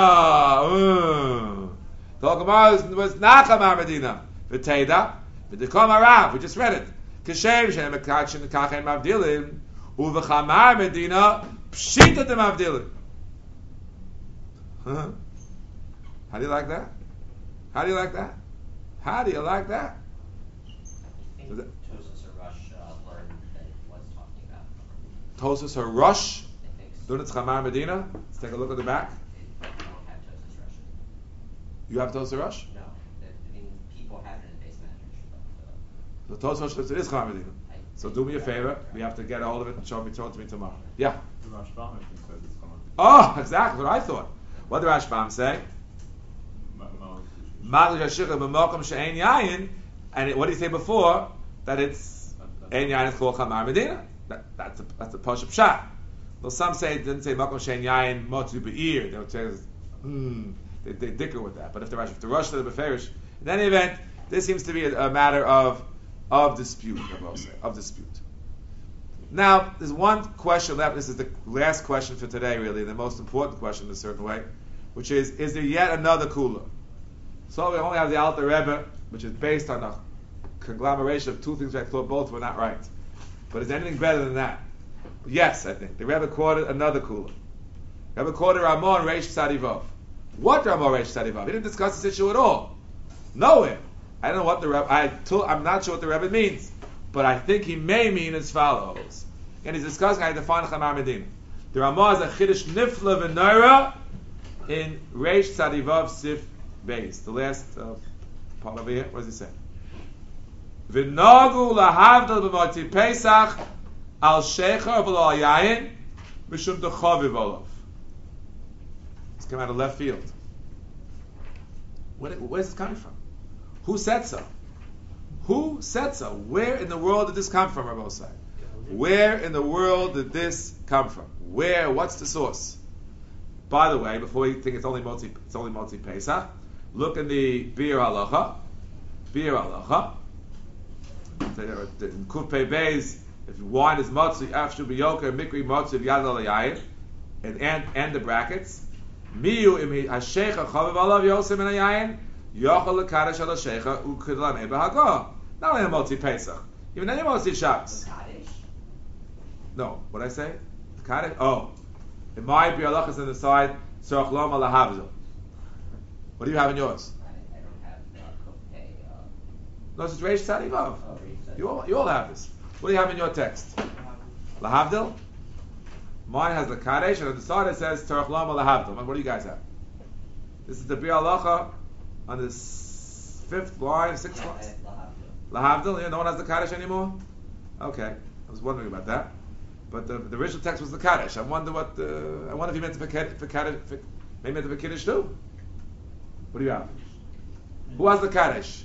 The Gemara was not Chamar Medina. V'teida, v'dekom harav, we just read it. Kashem she'em mekachin kachen mavdilim, u'v'chamar Medina, pshita de mavdilim. How do you like that? How do you like that? How do you like that? I think Tosfos Harush learned that it was talking about. Tosfos Harush, I think so. Dunitz Chamar Medina. Let's take a look at the back. I don't have Tosfos Harush. You have Tosfos Harush? No, I mean people have it in base managers, but The Tosfos Harush is Chamar Medina. So do me a favor. We have to get a hold of it and show it to me tomorrow. Yeah. The Rashbam, I think, says it's coming. Oh, exactly what I thought. What did Rashbam say? Ma'al Yashikha b'mokom she'ein yayin, and what did he say before? That it's ein yayin is called Chamar Medina. That's a Pasha Pshat. Well, some say it didn't say mokom she'ein yayin motu be'ir. They would say they dicker with that. But if the Rosh to the Beferish, in any event, this seems to be a matter of dispute. I will say of dispute. Now, there's one question left. This is the last question for today, really, the most important question in a certain way, which is there yet another kula? So we only have the Alter Rebbe, which is based on a conglomeration of two things that I thought both were not right. But is there anything better than that? Yes, I think. The Rebbe quoted another kula. The Rebbe quoted Ramon Reish Tzadivov. What Ramon Reish Tzadivov? He didn't discuss this issue at all. Nowhere. I don't know what the Rebbe... I'm not sure what the Rebbe means. But I think he may mean as follows. And he's discussing how to define Chamar Medina. The Ramah is a Chiddush Nifla V'Noira in Reish Tzadivov Sif Beis. The last part over here. What does he say? V'nogu lahavdal b'moti Pesach al shecher v'lo yayin mishum dechaviv olav. This came out of left field. Where's this coming from? Who said so? Who said so? Where in the world did this come from, Rabbi Osai? Where in the world did this come from? Where? What's the source? By the way, before you think it's only Motzi Pesach, look in the Bir Halacha. Bir Halacha. In Kuf Pei Beis, if wine is Motzi, Afshu B'Yoker, Mikri Motzi Yad Al Yayin, and the brackets. Miyu imi Hashecha Chaviv Alav Yosem in Yayin. Yochel Lekadosh Al Hashecha U'Kidlanei B'Hagah. Not only a Motzi Pesach, even any Motzi Shabbos. No, what I say? Kaddish? Oh. In my Bir Halacha is on the side, Tzorach Lom Al Havdil. What do you have in yours? I don't have Kopei. No, it's Reish Tzadivov. You all have this. What do you have in your text? Lahavdil? Mine has Lekadesh, and on the side it says Tzorach Lom Al Havdil. What do you guys have? This is the Bir Halacha on the 5th line, 6th line. Lahavdil? Yeah, no one has the Kaddish anymore? Okay. I was wondering about that. But the original text was the Kaddish. I wonder if he meant the Kaddish, maybe meant the Kiddush too. What do you have? Who has the Kaddish?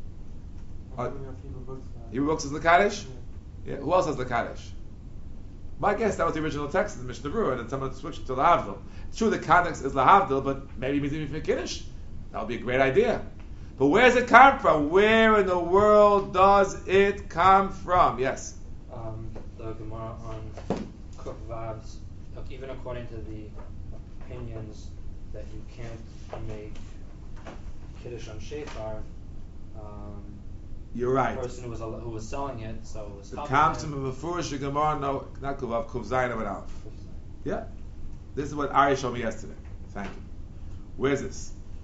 Hebrew books is the Kaddish? Yeah. Who else has the Kaddish? My guess that was the original text of the Mishnah Berurah, and then someone switched it to Lahavdil. It's true the context is Lahavdil, but maybe it means even for Kiddush. That would be a great idea. But where does it come from? Where in the world does it come from? Yes. The Gemara on Kuf Vav's, even according to the opinions that you can't make Kiddush on Shechar, You're right. the person who was selling it, so it was The Kamsim of a Furish Gemara, no, not Kuvav, Kuv Zayin of an Aleph. Yeah. This is what Ari showed me yesterday. Thank you. Where's this?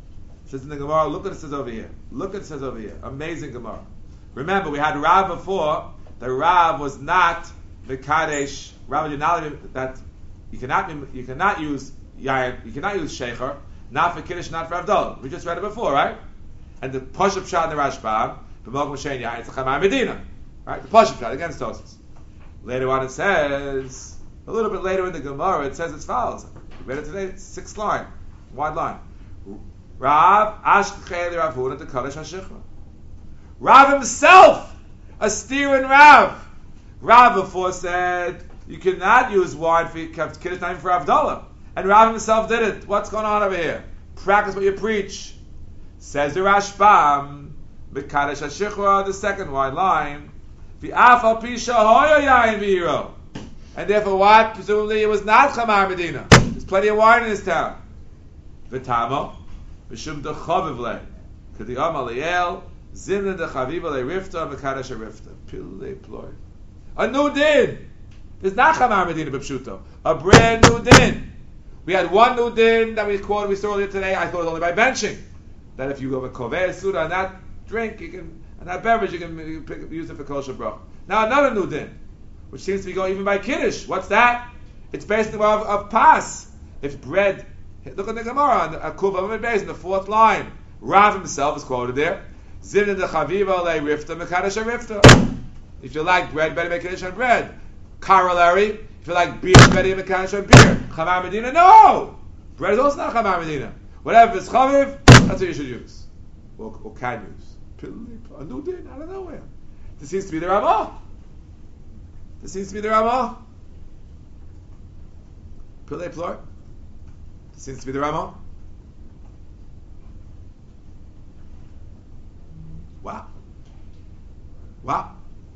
Says in the Gemara, look what it says over here. Look what it says over here. Amazing Gemara. Remember, we had Rav before. The Rav was not Mekadesh. Rav did not that you cannot use yayin, you cannot use shecher, not for Kiddush, not for Avdol. We just read it before, right? And the Pashup Shad in the Rashbam, B'mogam Shein Yayin, it's a Chamar Medina. Right? The Pashup Shad against Tosfos. Later on it says, a little bit later in the Gemara, it says as follows. We read it today, it's 6th line, wide line. Rav Ashkechei Rav Huna to Kadosh HaShichra. Rav himself, a steer in Rav. Rav before said, you cannot use wine for Kiddush, not even for Avdallah. And Rav himself did it. What's going on over here? Practice what you preach. Says the Rashbam, B'Kadosh HaShichra, the second wide line, V'afal Pisha Hoyo Yayin V'Hiro. And therefore what? Presumably it was not Chamar Medina. There's plenty of wine in this town. V'tamo, V'shum Dechaviv Le, K'di Amal Liel, Zimna Dechaviv Le Rifta, B'Kadosh HaRifta. Pile ploy. A new din. There's not Chamar Medina B'Pshuto. A brand new din. We had one new din that we saw earlier today. I thought it was only by benching. That if you go with Koveh Suda on that drink, and that beverage, you can use it for Kol Shabrach. Now another new din, which seems to be going even by Kiddush. What's that? It's based on of Pas. If bread, look at the Gemara on Kuva Beis in the 4th line. Rav himself is quoted there. Zinin de Chaviva le Rifta Mekadosh Rifta. If you like bread, better make Kiddush on bread. Corollary, if you like beer, better make Kiddush on beer. Chamar Medina, no! Bread is also not Chamar Medina. Whatever is Chaviv, that's what you should use. Or can use. A new din out of nowhere. This seems to be the Ramah. Pillei Plor. This seems to be the Ramah. Wow.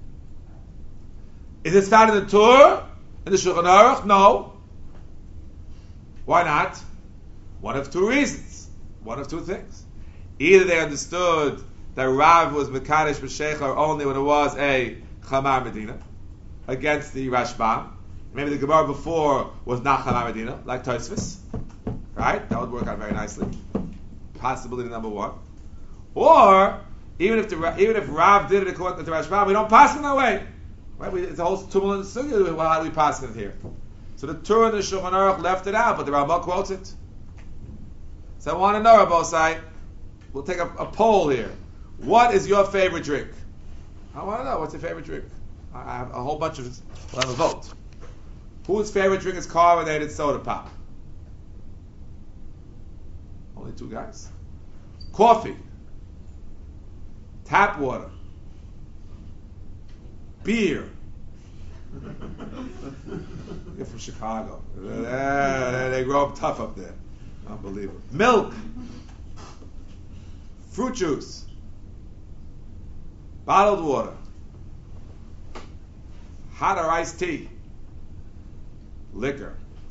Is this found in the Torah? In the Shulchan Aruch? No. Why not? One of two reasons. One of two things. Either they understood that Rav was Mekadesh B'Sheichar only when it was a Chamar Medina against the Rashbam. Maybe the Gemara before was not Chamar Medina, like Tosfos. Right? That would work out very nicely. Possibility number one. Or, even if Rav did it according to the Rashbam, we don't pass it that way. Right? It's a whole tumult in the sugya. Well, how do we pass it here? So the Torah and the Shulchan Aruch left it out, but the Ramah quotes it. So I want to know, Rabosai, we'll take a poll here. What is your favorite drink? I want to know, what's your favorite drink? I have a whole bunch of, we'll have a vote. Whose favorite drink is carbonated soda pop? Only 2 guys. Coffee. Tap water. Beer. You're from Chicago. They grow up tough up there. Unbelievable. Milk. Fruit juice. Bottled water. Hot or iced tea. Liquor.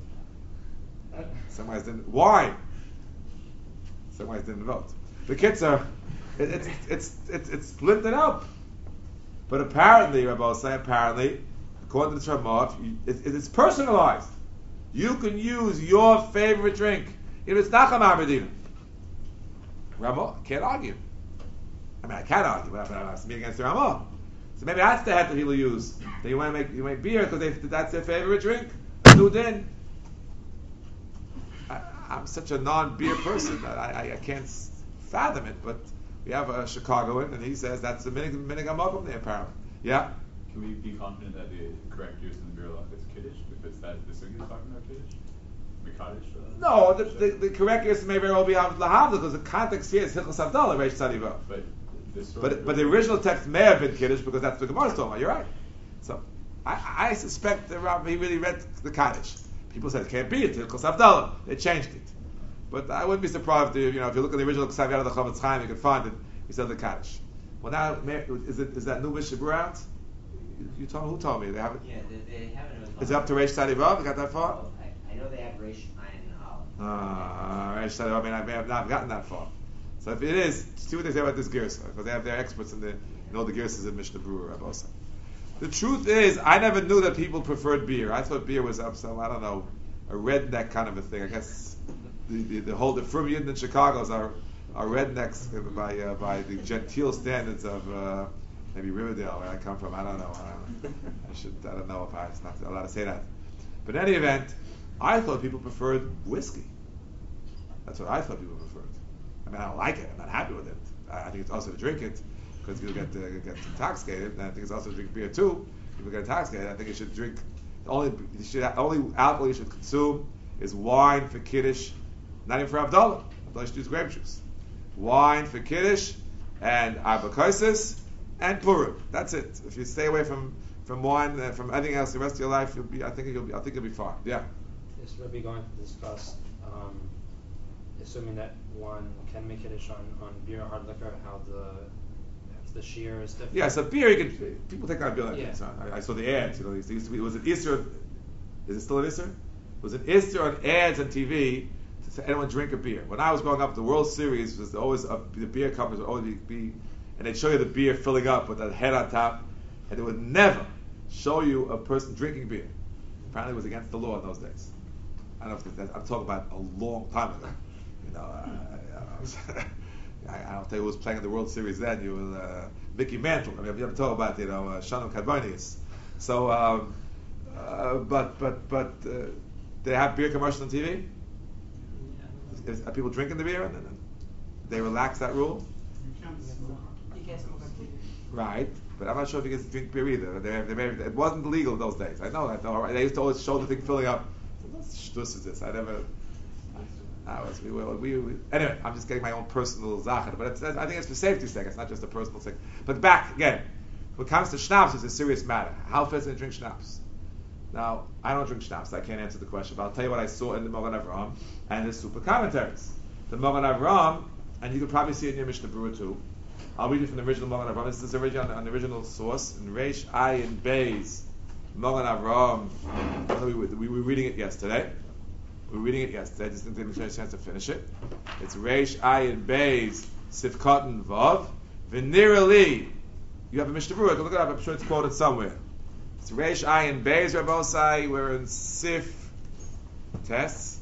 Some guys didn't. Wine. Some guys didn't vote. The kids are. It's split it up. But apparently, Rabbi will say, according to the Ramah, it's personalized. You can use your favorite drink. If it's not Chamar Medina. Ramah, can't argue. I mean, I can't argue, but I'm not speaking against the Ramah. So maybe that's the head that people use. That you make beer because that's their favorite drink. Do din. I'm such a non-beer person that I can't fathom it, but we have a Chicagoan, and he says that's the minig hamakom there, apparently. Yeah? Can we be confident that the correct use in the beer lock is Kiddush? Because the Sugi is talking about Kiddush? Mekadosh? No, the correct use may very well be Avd Lahavda, because the context here is Hilchos Avdallah, Reish Tzadiva. But the original text may have been Kiddush, because that's what the Gemara is talking about. You're right. So, I suspect that he really read the Kaddish. People said it can't be it, Hilchos Avdallah. They changed it. But I wouldn't be surprised if you look at the original Ksav Yad of the Chavetz Chaim, you can find it. He said the Kaddish. Well, now is that new Mishabur out? You told me. Who told me they have it? Yeah, they have it. Is it up to Reish Tzadivav? They got that far? Well, I know they have Reish Ayin Aleph. Reish Tzadivav. I mean, I may have not gotten that far. So if it is, see what they say about this Girsa, because they have their experts in all the Girsas in Mishnah Berurah, Rabbi Osa. The truth is, I never knew that people preferred beer. I thought beer was up some, I don't know, a redneck kind of a thing. I guess the Frumyid in Chicago's are are rednecks by the genteel standards of maybe Riverdale, where I come from. I don't know. I don't know if it's not allowed to say that. But in any event, I thought people preferred whiskey. That's what I thought people preferred. I mean, I don't like it. I'm not happy with it. I think it's also to drink it because you'll get intoxicated. And I think it's also to drink beer too. People get intoxicated. I think you should drink. Only alcohol you should consume is wine for Kiddush, not even for Havdalah. Havdalah should use grape juice. Wine for Kiddush and Arba Kosos and Purim. That's it. If you stay away from wine, from anything else the rest of your life, I think you'll be fine. Yeah. Is Rabbi going to discuss, assuming that one can make Kiddush on beer or hard liquor, how the shear is different? Yeah, so beer, people take on beer like yeah. this. I saw the ads. It used to be, was it Easter? Is it still an Easter? Was it Easter on ads on TV to anyone drink a beer? When I was growing up, the World Series was always the beer companies would always be, and they'd show you the beer filling up with that head on top, and they would never show you a person drinking beer. Apparently, it was against the law in those days. I don't know if I'm talking about a long time ago. I don't tell you who was playing in the World Series then. You was Mickey Mantle. I mean, you have to talk about Shannon Carbonius. So, but they have beer commercials on TV. Are people drinking the beer? And they relax that rule. Right, but I'm not sure if you can drink beer either. It wasn't legal in those days. I know that. Though. They used to always show the thing filling up. What shtus is this? Anyway, I'm just getting my own personal zachar, but I think it's for safety's sake. It's not just a personal thing. But back again, when it comes to schnapps, it's a serious matter. How fast to drink schnapps? Now, I don't drink schnapps. I can't answer the question, but I'll tell you what I saw in the Mogan Avram and the super commentaries. The Mogan Avram, and you could probably see it in your Mishnah Berurah too. I'll read it from the original Mogan Avram. This is on the original source in Reish Ayin Beis Mogan Avram. We were reading it yesterday. I just didn't give me a chance to finish it. It's Reish Ayin Beis Sifkatan Vav V'nirali. You have a Mishnah Berurah. Look it up. I'm sure it's quoted somewhere. It's Reish Ayin Beis Rabbosai. We're in Sif Tes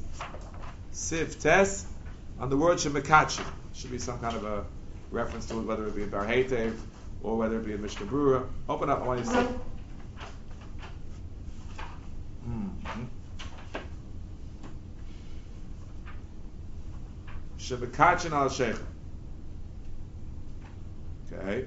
on the word Shemakachi. Should be some kind of a reference to it, whether it be in Bar Heitev or whether it be in Mishnah Berurah. Open up. I want you to see. Shemekachin al Sheikh. Okay.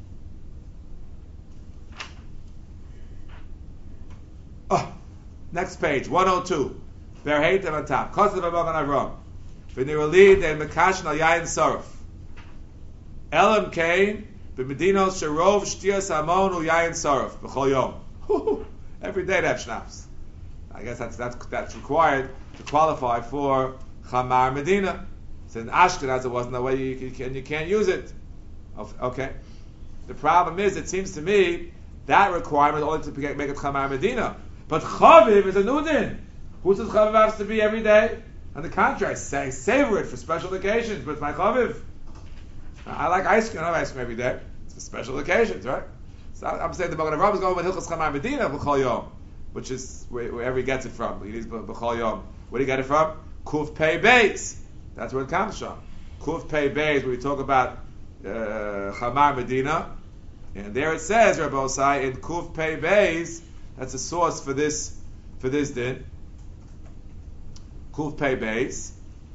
Oh, next page, 102. Verheitem on top. Kosev Amogan Avram. V'nirali de Mekachin al Yayin Saraf. Elam Kain b'Medinos Sharov Shtias Amon u Yayin Saraf b'Chol Yom. Every day they have schnapps. I guess that's required to qualify for Chamar Medina. So in Ashkenaz it wasn't that way. You can't use it. Okay. The problem is, it seems to me that requirement only to make it Chamar Medina. But Chaviv is a new din. Who says Chaviv has to be every day? On the contrary, savor it for special occasions. But it's my Chaviv. I like ice cream. I don't have ice cream every day. It's for special occasions, right? So I'm saying the Mogan Avram is going with Hilchos Chamar Medina b'Chol Yom, which is wherever he gets it from. He needs b'Chol Yom. Where do you get it from? Kuf Pei Beis. That's where it comes from. Kuf Pei Beis, where we talk about Chamar Medina, and there it says, Rabbi Osai, in Kuf Pei Beis. That's a source for this din. Kuf Pei Beis.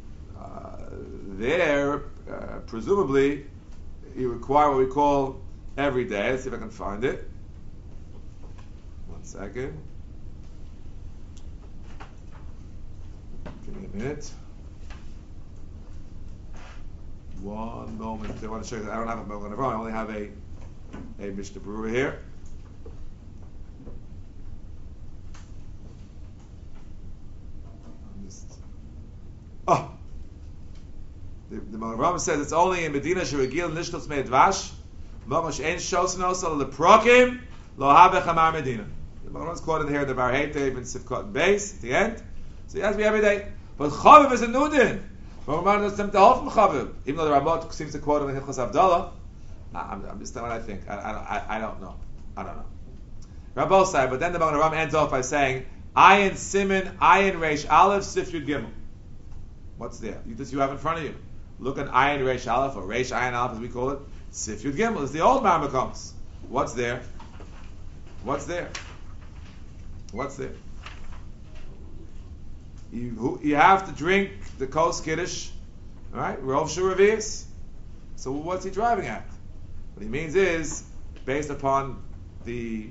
There, presumably, you require what we call every day. Let's see if I can find it. 1 second. Give me a minute. One moment. I want to show you that I don't have a Mogan Avram. I only have a Mishnah Berurah here. The Mogan Avram says it's only in Medina Shiragil Nishtos Meidvash Mogash Ein Shosnos Al Leprokim Lo Habe Chamar Medina. The Mogan Avram is quoted here in the Bar Heitev in Sifkot Beis at the end. So it has to be every day. But Chaviv is a new din. Mogan Avram doesn't to hold from Chaviv, even though the Ramot seems to quote him in Hilchos Havdalah. I'm just telling what I think. I don't know. Rabbosai, but then the Mogan Avram ends off by saying Ayin Simin Ayin Reish Aleph Sif Yud Gimel. What's there? You have in front of you. Look at Ayin Reish Aleph, or Reish Ayin Aleph as we call it. Sif Yud Gimel. It's the old Marmakoms. What's there? What's there? What's there? You have to drink the Kos Kiddush, right? Rov Shuravius. So what's he driving at? What he means is, based upon the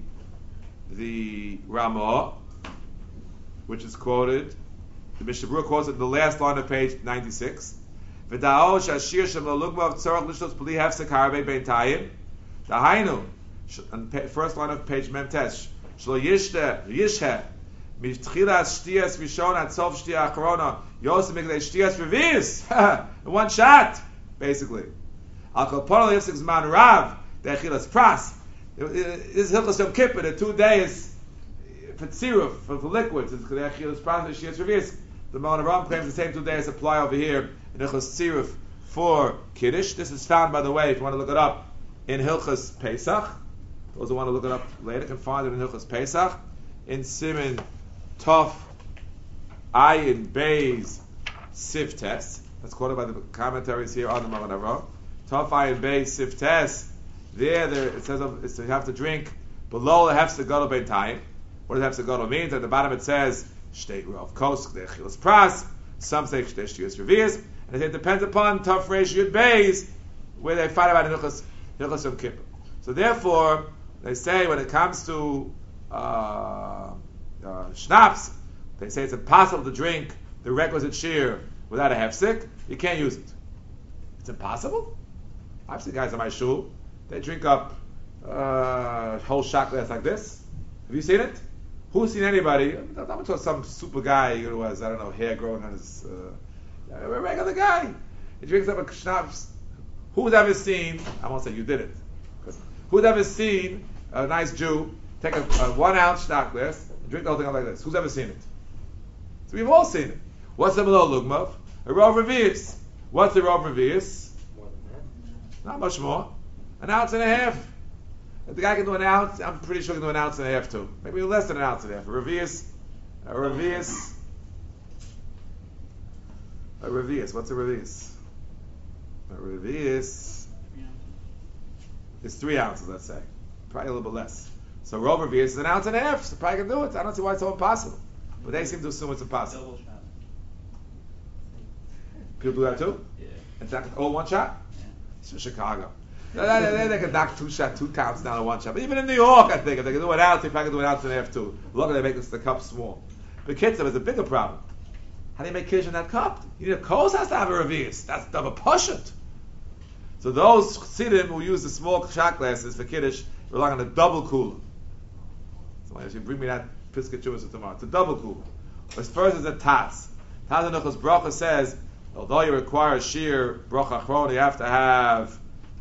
Ramah, which is quoted, the Mishnah Berurah quotes it in the last line of page 96. V'da'o shashir shem l'lugma v'tzorach l'shtos b'li hefsek harbe beintayim. Dahainu, on first line of page Memtesh, shlo yishhe mitchilas shtiyas rishon ad sof shtiyah achrona yosem mikdei shtiyas revius. In one shot, basically. Al kol pono yifsek zman rav de'achilas pras. This is Hilchos Yom Kippur, the 2 days for tziruf, for liquids. It's de'achilas pras and shtiyas revius. The Magen Avraham claims the same 2 days apply over here in Hilchos Tziruf for Kiddush. This is found, by the way, if you want to look it up, in Hilchos Pesach. Those who want to look it up later can find it in Hilchos Pesach. In Siman Tov Ayin Beis Siftes. That's quoted by the commentaries here on the Magen Avraham. Tov Ayin Beis Siftes. There it says you have to drink below the Hefsek Gadol Beintayim. What does Hefsek Gadol mean? At the bottom it says Shtei Rav Kosk De'achilas Pras. Some say Shtei Shtiyas Revius. And it depends upon Tov Reish Yud Beis, where they fight about Hilchos Yom Kippur. So therefore, they say when it comes to schnapps, they say it's impossible to drink the requisite shear without a hefsek. You can't use it. It's impossible? I've seen guys in my shul, they drink up a whole shot glass like this. Have you seen it? Who's seen anybody? I'm talking to some super guy who has, I don't know, hair growing on his... a regular guy. He drinks up a schnapps. Who's ever seen, I won't say you did it, who's ever seen a nice Jew take a 1 ounce shot glass and drink the whole thing up like this? Who's ever seen it? So we've all seen it. What's the Melo Lugmov? A Rov Revius. What's the Rov Revius? More than that. Not much more. 1.5 ounces. If the guy can do 1 ounce, I'm pretty sure he can do 1.5 ounces too. Maybe less than 1.5 ounces. A Revius. A Revius. What's a Revius? A Revius is 3 ounces, let's say. Probably a little bit less. So Rov Revius is 1.5 ounces, so probably can do it. I don't see why it's so impossible. But they seem to assume it's impossible. Double shot. People do that too? Yeah. In fact, all 1 shot? Yeah. It's from Chicago. They can knock 2 counts down in 1 shot. But even in New York, I think, if they can do 1 ounce, they probably can do 1.5 ounces too. Look at they make the cup small. But Kitzur is a bigger problem. How do you make Kiddush in that cup? You need a kos has to have a revius. That's double pushit. So those chassidim who use the small shot glasses for Kiddush rely on a double cooler. So if you bring me that Piskat Chuvas tomorrow, it's a double cooler. But first is a Taz. Taz Anuchos Bracha says, although you require sheer bracha achrona, you have to have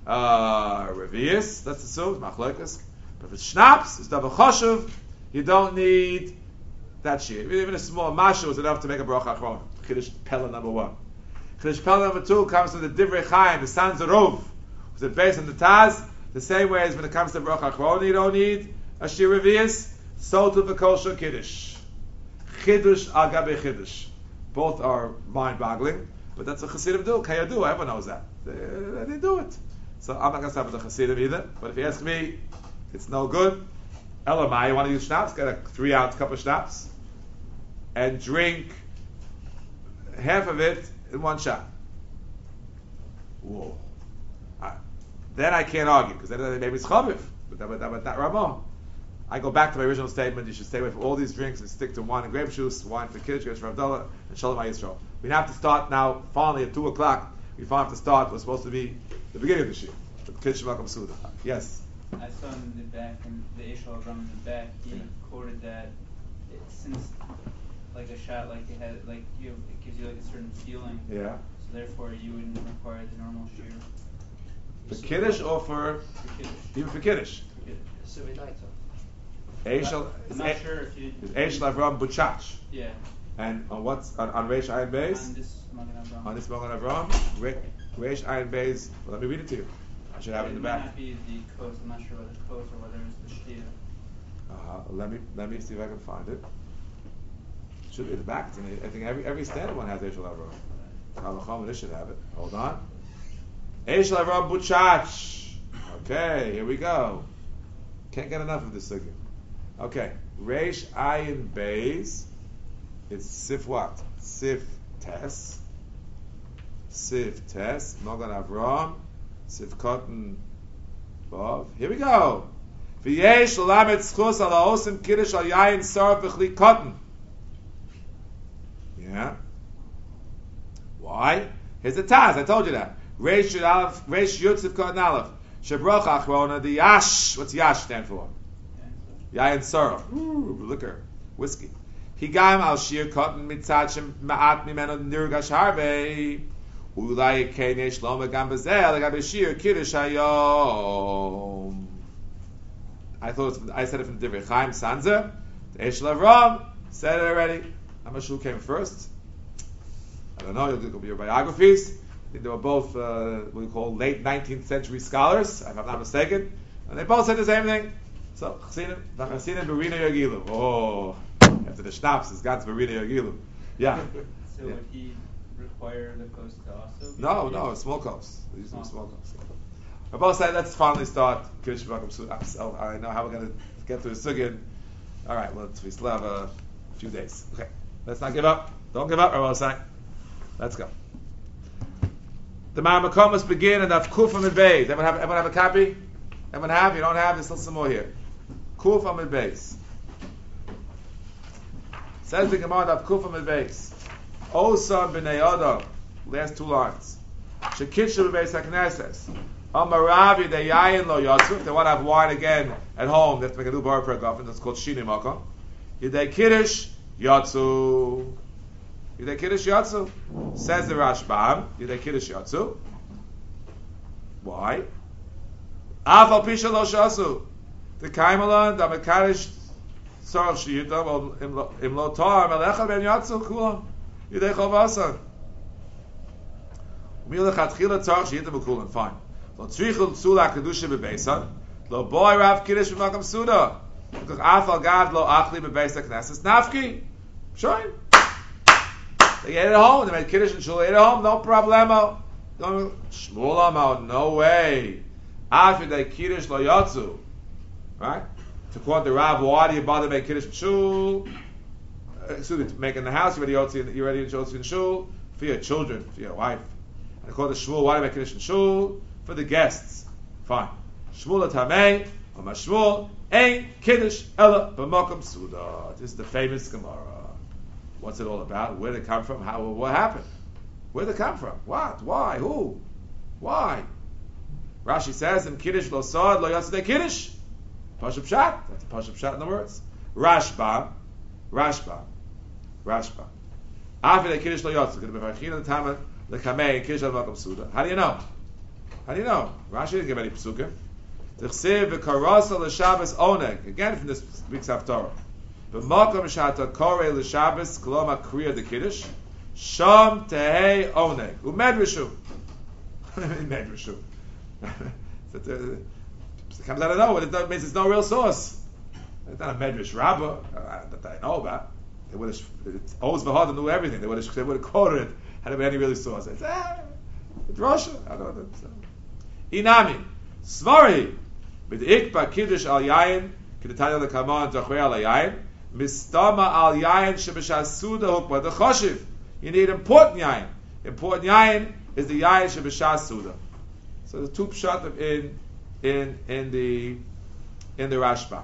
revius. Let's assume it's machlokes. But if it's schnapps, it's double chashuv. You don't need that sheer. Even a small mashu is enough to make a bracha achrona. Kiddush Pella number 1. Kiddush Pella number 2 comes from the Divrei Chaim, the Sons of Rov, which is based on the Taz. The same way as when it comes to bracha achrona, you don't need a sheer revius. So to the kosher Kiddush. Chiddush agabe Chiddush. Both are mind-boggling, but that's what Chassidim do. Kayadu, everyone knows that. They do it. So I'm not going to stop with the Chassidim either, but if you ask me, it's no good. Elamai, you want to use schnapps? Get a 3 ounce cup of schnapps and drink half of it in 1 shot. Whoa. Then I can't argue, because then maybe it's chaviv, but not Ramah. I go back to my original statement, you should stay away from all these drinks and stick to wine and grape juice, wine for Kiddush, Kiddush for Abdullah, and Shalom HaYisrael. We have to start now, finally at 2 o'clock, we finally have to start, we're supposed to be the beginning of the Shir, the Kiddush Malkam Suda. Yes? I saw in the back, in the Eshel Avram in the back, he quoted that since like a shot, like it had, like it gives you like a certain feeling. Yeah. So therefore, you wouldn't require the normal shear. For Kiddush or For Kiddush. even for Kiddush? For Kiddush. Suvidaita. Eshel, I'm not sure if you. is Eshel Avram Buchach. Yeah. And on what's, on Reish Ayin Beis? On this Magen Avraham. On this Magen Avraham, Reish Ayin Beis, well, let me read it to you. I should have it in the It might back. not be the coast. I'm not sure whether it's coast or whether it's the shtia. Let me see if I can find it. Should be in the back. I think every standard one has Eshel Avram. This should have it. Hold on. Eish Lavram Buchach. Okay, here we go. Can't get enough of this sugya. Okay, Reish Ayin Beis. It's Sif what? Sif Tes. Sif Tes. Mogan Avram. Sif Cotton Vav. Here we go. V'yesh l'lamet schus al ha'osim kiddush al yayin sar v'chli cotton. Yeah. Why? Here's the Taz. I told you that. Reish Yud Sif Cotton Aleph. Shebrach Achrona. The Yash. What's Yash stand for? Yayin Sar. Liquor. Whiskey. Higam al shir cotton mitzad ma'at mimeno nirgash harvei. Ulai keinei shlom gam bezel legabe shir kiddush hayom. I said it from the Divrei Chaim Sanzer. The Eish Lavram said it already. How much who came first? I don't know. You'll look up your biographies. I think they were both what we call late 19th century scholars, if I'm not mistaken, and they both said the same thing. So Chassidim Berina Yagilu. Oh, after the schnapps, it's God's Berina Yagilu. Yeah. So would he require the coast to also? No, small coast. They're using small coast. I both said, let's finally start Kiddush B'Makom Suda. I know how we're going to get through the Sugin. All right, well, we still have a few days. Okay, let's not give up. Don't give up, Rabbi Say. Let's go. The Ma'amakom must begin and have Kuf Amid Beis. Everyone have a copy? Everyone have? You don't have? There's still some more here. Kuf Amid Beis. Says the Gemara of Kuf Amid Beis. Osa b'nei Adam. Last two lines. Shekitchu b'beis HaKnesses. Amaravi de yayin lo yatsu. If they want to have wine again at home, they have to make a new bar for a gofen. That's called shini makom. Yidei kiddush yatsu. Yidei kiddush yatsu. Says the Rashbam. Yidei kiddush yatsu. Why? Afal pisha lo shasu. The kaimalan da mekadish tzarach shiyitam im lo tar melecha ben yatsu kulam. Yidei chavasan. Milachatchila tzarach shiyitam kulam. Fine. Lo tzrichul tzula kedusha bebeisan. Lo boy rav kiddush b'makam suda. Because afal gad lo achli bebeisa knesses nafki. Sure. They ate at home. They made kiddush and shul. They ate at home. No problemo. Shmuel Amar, no way. After they kiddush lo yatsu. Right? To quote the Rav, why do you bother to make kiddush in shul? Excuse me, to make in the house. You're ready in shul for your children, for your wife. And according to Shmuel, why do you make kiddush in shul? For the guests. Fine. Shmuel Tamei, or Shmuel, ain't kiddush ella b'makom suda. This is the famous Gemara. What's it all about? Where did it come from? How? What happened? Where did it come from? What? Why? Who? Why? Rashi says in kiddush lo sod lo yaseh kiddush. Pashup Pshat. That's a Pashup Pshat in the words. Rashba. After the kiddush lo yaseh, going to be v'achina the time the kamei kiddush ela b'makom suda. How do you know? Rashi didn't give any psukim. T'chsev v'karasa l'shabbos oneg. Again from this week's Haftarah. B'makom shata korei l'shabbos koloma kriya the kiddush. Sham tehei oneg. Umedrashu. Medrashu. It comes out of nowhere. It means it's no real source. It's not a medrash rabbah that I know about. They would have. Oz v'had knew everything. They would have quoted it had it been any really source. It's Russia. I don't know. Inami Svari with ikba kiddush al yayin k'detanya lekaman tachrei al yayin mistama al yayin shebeshasuda hukma the choshiv. You need important yayin. Important yayin is the yayin shebeshasuda. So the two pshat in the Rashba.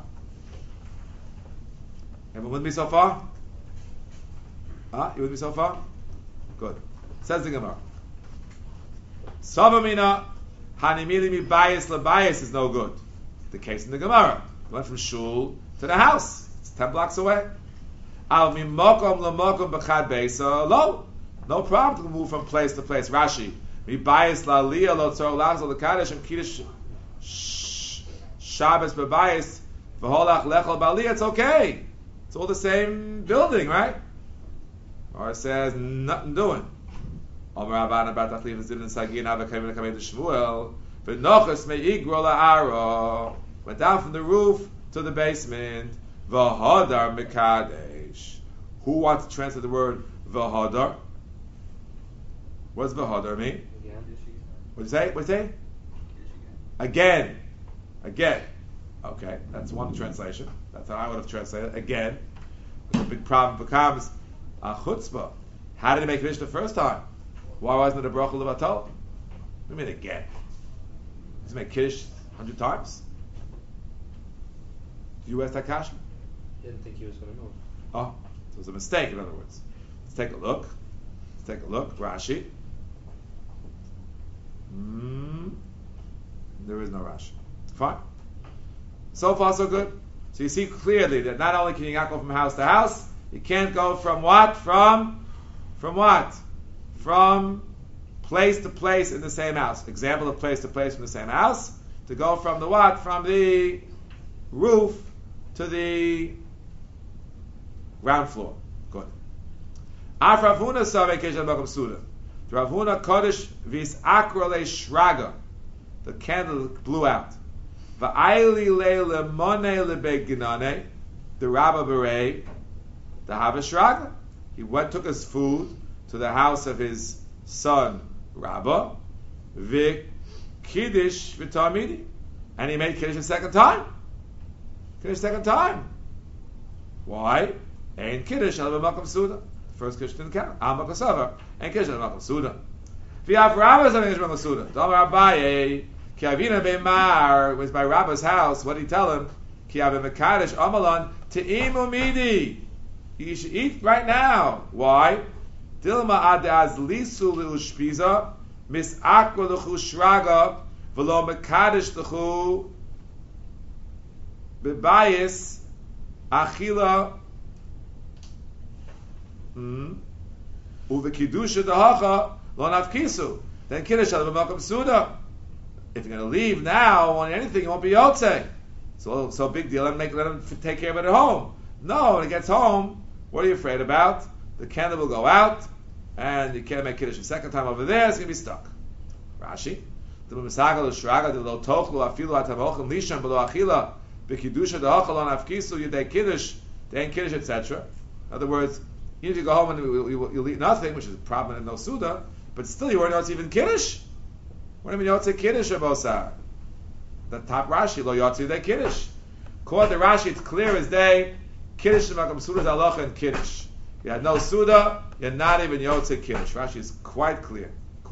Everyone with me so far? You with me so far? Good. Says the Gemara. Savamina hanimili mi bias labias is no good. The case in the Gemara. Went from shul to the house. It's 10 blocks away. Al mi mokom lamokom b'chad beisa lo. No problem to move from place to place. Rashi. Mi bias la liya lo tzor lachzol l'kadosh and kiddush Shabbos b'bayis v'holach lechol b'aliyah. It's okay. It's all the same building, right? Or it says nothing doing. Omer Rabbanan bar Tachliv Zimn Sagin Avakayim Lekamei Shmuel v'nochas me'igro la'ara. Went down from the roof to the basement. V'hodar mekadesh. Who wants to translate the word v'hodar? What does v'hodar mean? Again. What do you say? What do you say? Again. Again. Okay, that's one translation. That's how I would have translated it. Again. The big problem becomes a chutzpah. How did he make Kiddush the first time? Why wasn't it a bracha levatol? What do you mean again? Does he make Kiddush 100 times? Do you ask that question? He didn't think he was going to move. Oh, so it was a mistake, in other words. Let's take a look. Rashi. There is no Rashi. Fine. So far, so good. So you see clearly that not only can you not go from house to house, you can't go from what? From what? From place to place in the same house. Example of place to place in the same house. To go from the what? From the roof to the ground floor. Good. Af Rav Huna Savei Kesher Makom Suda. Rav Huna Kodesh Vis Akrole Shraga. The candle blew out. Va'ayli leile mone lebeginane. The Rabba Berei. The Hava Shraga. He took his food to the house of his son Rabba. Vik Kiddush V'Tamidi. And he made Kiddush a second time. Why? Ein Kiddush al Makom Suda. First Kiddush didn't count. Al Makom Suda. Ein Kiddush al Makom Suda. V'Av Rabba's al Kiddush Makom Suda. Damar Abaye. Ki Avina Beimar was by Rabba's house. What did he tell him? Ki Avim Mekadosh Amalan Te'imu Midi. You should eat right now. Why? Dilma Adaz Lisu Liushpiza Mis Akwa L'chu Shraga V'lo Mekadosh L'chu Bebayis Achila Uvekidusha Dahacha Lo Nafkisu. Then Kiddush al Makom Suda. If you're going to leave now on anything, you won't be Yotzei. So big deal. Let him take care of it at home. No, when he gets home, what are you afraid about? The candle will go out, and you can't make Kiddush a second time over there. It's going to be stuck. Rashi. Etc. In other words, you need to go home and you'll eat nothing, which is a problem in no Suda, but still you won't know it's even Kiddush. What do you mean Yotze Kiddush Abosar? The top Rashi, Lo Yotze De Kiddush. According to Rashi, it's clear as day, Kiddush Makam Suda is halacha and Kiddush. You had no Suda, you're not even Yotze Kiddush. Rashi is quite clear.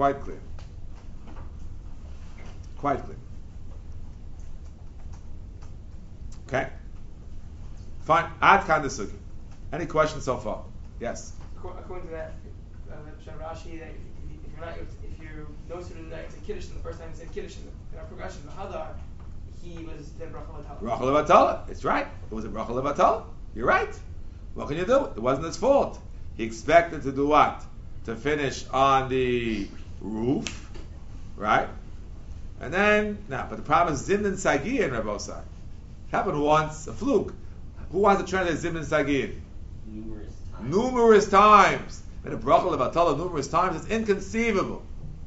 Okay? Fine. Ad Kan Sugi. Any questions so far? Yes? According to that, Rashi, that if you know student that it's a Kiddush, and the first time you said Kiddush in our progression, the Hadar, he was then Bracha Levatala. Bracha Levatala. It's right. It was a Bracha Levatala. You're right. What can you do? It wasn't his fault. He expected to do what? To finish on the roof, right? And then, but the problem is Zimnan Sagi in Rabosai. It happened once, a fluke. Who wants to translate Zimnan Sagi? Numerous times. And a bracha levatala numerous times, it's inconceivable.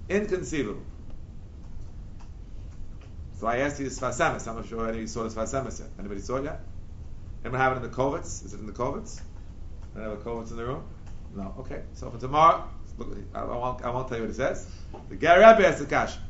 So I asked you the Sfas Emes. I'm not sure any of you saw the Sfas Emes yet. Anybody saw it yet? Anyone have it in the Kovitz? Is it in the Kovitz? I have a Kovitz in the room? No. Okay. So for tomorrow, look, I won't tell you what it says. The Ger Rebbe asked the kasha.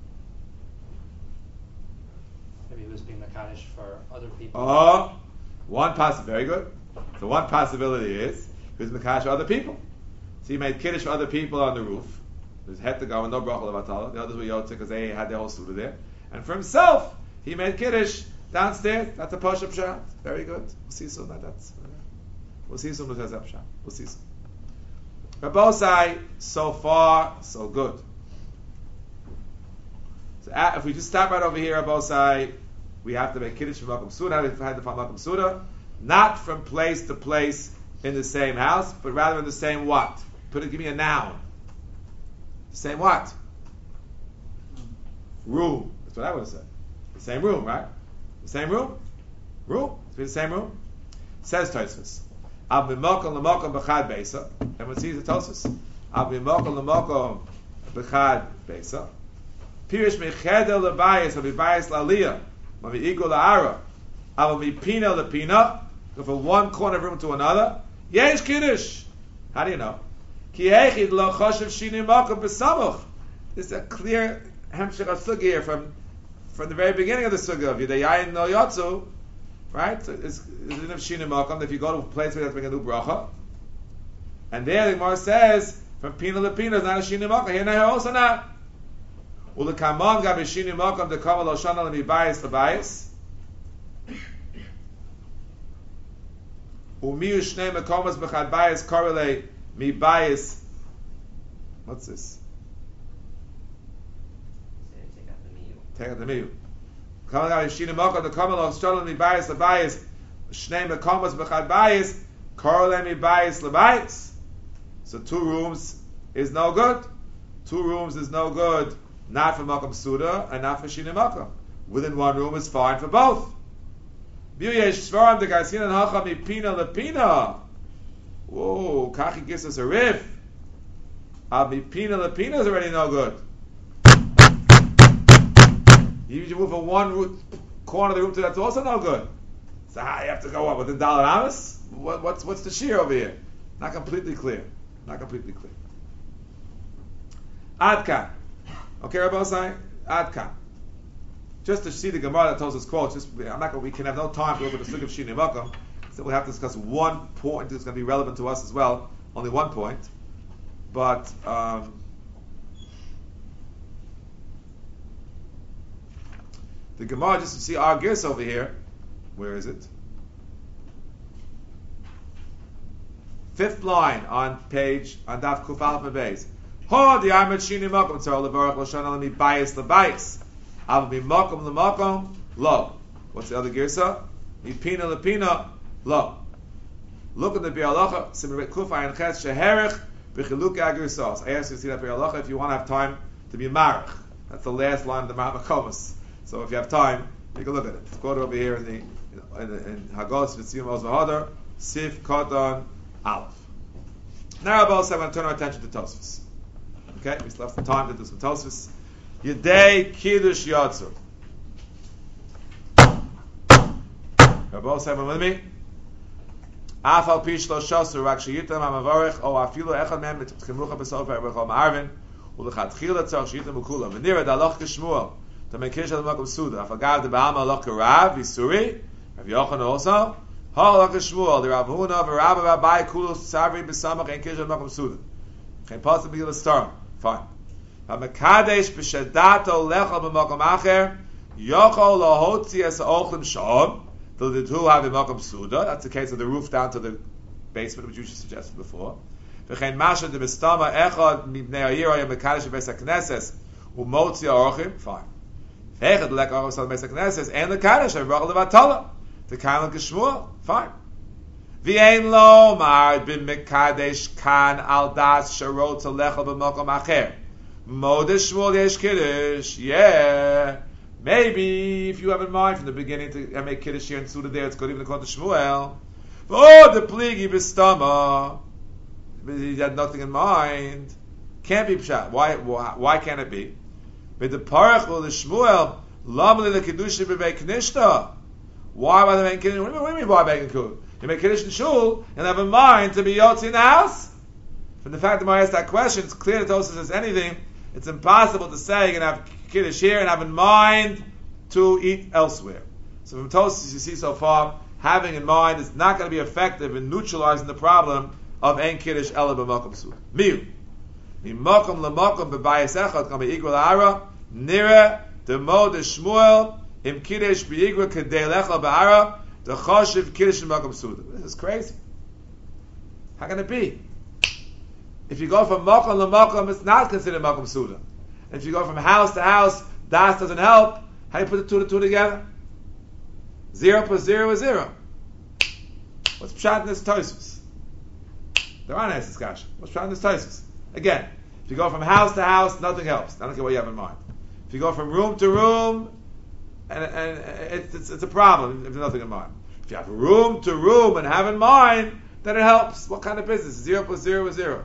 Maybe he was being Mekadosh for other people. Oh, very good. So one possibility is he was Mekadosh for other people. So he made Kiddush for other people on the roof. There's head to go and no bracha levatala. The others were Yotze because they had their whole suda there. And for himself, he made Kiddush downstairs. That's a Pashup Pshat. Very good. We'll see soon. We'll see soon with Hazep Pshat. We'll see soon. Rabosai, so far, so good. So if we just stop right over here, Rabosai, we have to make Kiddush from Makom Suda. We had to find Makom Suda. Not from place to place in the same house, but rather in the same what? Give me a noun. Same what? Room. That's what I would have said. The same room, right? The same room? Room. It's the same room. Says Tosfos. Al b'mokom l'mokom b'chad beisa. Everyone sees the Tosfos. Al b'mokom l'mokom b'chad beisa. Pirish mecheder l'bayis or b'bayis l'aliyah. Ma v'igul la'ara. Al mipina l'pina. Go from one corner of the room to another. Yesh Kiddush. How do you know? Ki heichid lo choshev shini makom b'samuch. This is a clear hemshech sugya here from the very beginning of the sugya of Yedayayin no yotzu, right? So it's in of shini makom. If you go to a place where you have to bring a new bracha, and there the Gemara says from pina to pina is not a shini makom. Here also not. Ulekamon gabe shini makom dekama lo shana lemibayis lebayis. Umiu shnei mekomos b'chad bayis korele mibayis. What's this? Take out the miyu. Kamon gabe shini makom dekama lo shana lemibayis lebayis. Shnei mekomos b'chad bayis korele mibayis lebayis. So 2 rooms is no good. 2 rooms is no good. Not for Makam Suda and not for Shini Makam. Within 1 room is fine for both. Whoa, Kachi gives us a riff. Mipina Lepina is already no good. You move from 1 corner of the room to that's also no good. So how you have to go up within Dalet Amos? What's the shear over here? Not completely clear. Adka. Okay, Rabbi Osai, Adka. Just to see the Gemara that tells us quotes, we can have no time to look at the Sugya of Shini Makom, so we'll have to discuss 1 point that's going to be relevant to us as well, only 1 point. But, the Gemara, just to see our gears over here, where is it? 5th line on Daf Kuf Aleph Beis. Ho the Ahmed Shini Makom Tzar Levarach Lashana Lemi Bayis LeBayis. Av Mi Makom LeMakom Lo. What's the other girsa? Mi Pina LePina Lo. Look at the Biur Halacha Simon Kuf Ayin Ches Sheherich B'Chiluk Agirsas. I ask you to see that Biur Halacha if you want to have time to be marich. That's the last line of the Mahamakos. So if you have time, take a look at it. It's quoted over here in Hagos V'Tziyum Oz V'Hodar Sif Koton Aleph. Now, Rabbi, I'm going to turn our attention to Tosfos. Okay, we still have some time to do some Tosfos. Yedei Kiddush Yatzur. Rabbi, say with me. Afal Pish Lo Shasur Rak Sheyitam Amavarich O Afilu Echad Mem Mitchimucha B'Sof Erechol Ma'arvin Ulechatchila Tzach Sheyitam Ukula V'Nira Dalach Kishmuel to make Kish Al Makom Suda Afagav the Ba'ama Alach Rav Yisuri Rav Yochanan also Halach Shmuel the Rav Huna V'Rabba Rabbi Kulos Savri B'Samach and Kish Al Makom Suda Can't possibly be a star. Fine. Hamakadesh b'shadato lechal b'makom acher yochol lahotzi es ochlim shom. The 2 have a makom suda. That's the case of the roof down to the basement, which you suggested before. V'chein masha de b'stama echad mibnei ayir ayam mekadesh b'beis hakneses umotzi arochim. Fine. Echad lek arochim sal b'beis hakneses and the kadesh avrach levatala. The kain l'kishmuel. Fine. V'ein lo mar b'mekadesh kan al das sharot lechal b'makom acher. Modesh Shmuel yesh kiddush. Yeah, maybe if you have in mind from the beginning to make kiddush here and suda there, it's good even according to Shmuel. Oh, the pligi b'stama. He had nothing in mind. Can't be pshat. Why can't it be? With the parach or the Shmuel, lamli the kiddush b'bei knishta. Why are they making kiddush? What do you mean why making kiddush? You make kiddush in shul and have in mind to be yotzi in the house. From the fact that I asked that question, it's clear that Tosfos says anything. It's impossible to say you're going to have kiddush here and have in mind to eat elsewhere. So from Tosfos you see so far, having in mind is not going to be effective in neutralizing the problem of ein kiddush ela b'makom suda. Miu. Mimakom l'makom b'bayis echad kan be'igro la'ara nira demo de Shmuel im kiddush be'igro kedei lechal ba'ara the choshev kiddush b'makom suda. This is crazy. How can it be? If you go from makom l'makom, it's not considered makom suda. And if you go from house to house, das doesn't help. How do you put the two together? 0 plus 0 is 0. What's pshat in this Tosfos? There are nice discussion. What's pshat in this Tosfos? Again, if you go from house to house, nothing helps. I don't care what you have in mind. If you go from room to room, and it's a problem if there's nothing in mind. If you have room to room and have in mind, then it helps. What kind of business? 0 plus 0 is 0.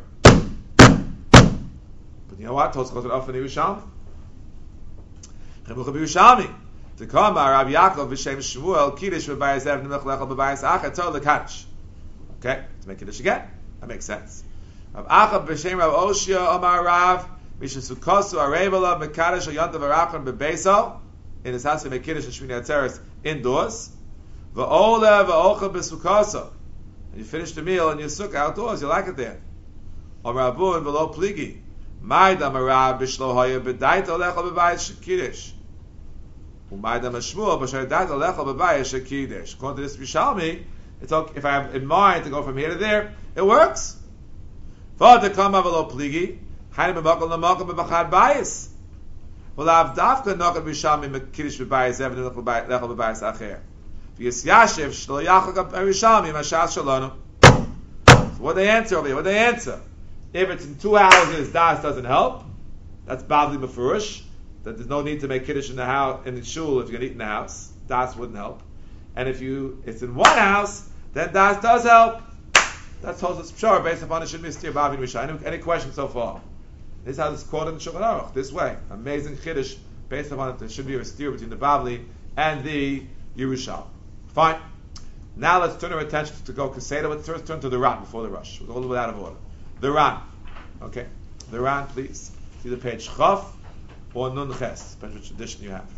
But you know what? Tosfos goes off in Yerushalmi. Chemucha b'Yerushalmi. To come by Rabbi Yaakov v'shem Shmuel kiddush v'bayis ev nemech lechal b'bayis achar tzol l'kadosh. Okay, to make kiddush again. That makes sense. Rav Acha b'shem Rav Oshia Amar Rav Mishusukosu Arevala Mekadosh Yontav Arachon Bebeso in his house to make Kiddush and Shmini Atzeres indoors. V'ola v'ocha b'sukoso. And you finish the meal and you sukkah outdoors. You like it there. Amar Rabu and v'lo pligi. Ma'idam Rav b'shlo haya b'dait olecha b'bayis Kiddush. U'ma'idam Shmuel b'shay dait olecha b'bayis Kiddush. According to this Yerushalmi, it's okay if I have in mind to go from here to there. It works. V'od dekama v'lo pligi. Hainu b'makol l'makol b'bachad bayis. V'lav dafka nokad Yerushalmi m'kiddush b'bayis eved lecha b'bayis acher. V'yis yashiv shlo yachak Yerushalmi mashas shalonu. So what they answer over here? What they answer? If it's in two houses, das doesn't help. That's badly mefurish. That there's no need to make kiddush in the house, in the shul, if you're gonna eat in the house. Das wouldn't help. And if it's in one house, then das does help. That's Tosafos Pshar based upon the Shin Mistir Bavin Rishayim. Any questions so far? This is how it's quoted in Shulchan Aruch. This way, amazing kiddush based upon it. There should be a steer between the Bavli and the Yerushalmi. Fine. Now let's turn our attention to go Keseda. Let's first turn to the Ran before the Rush. We're a little bit out of order. The Ran. Okay. The Ran, please. See the page Chaf or Nun Ches, depends which edition you have.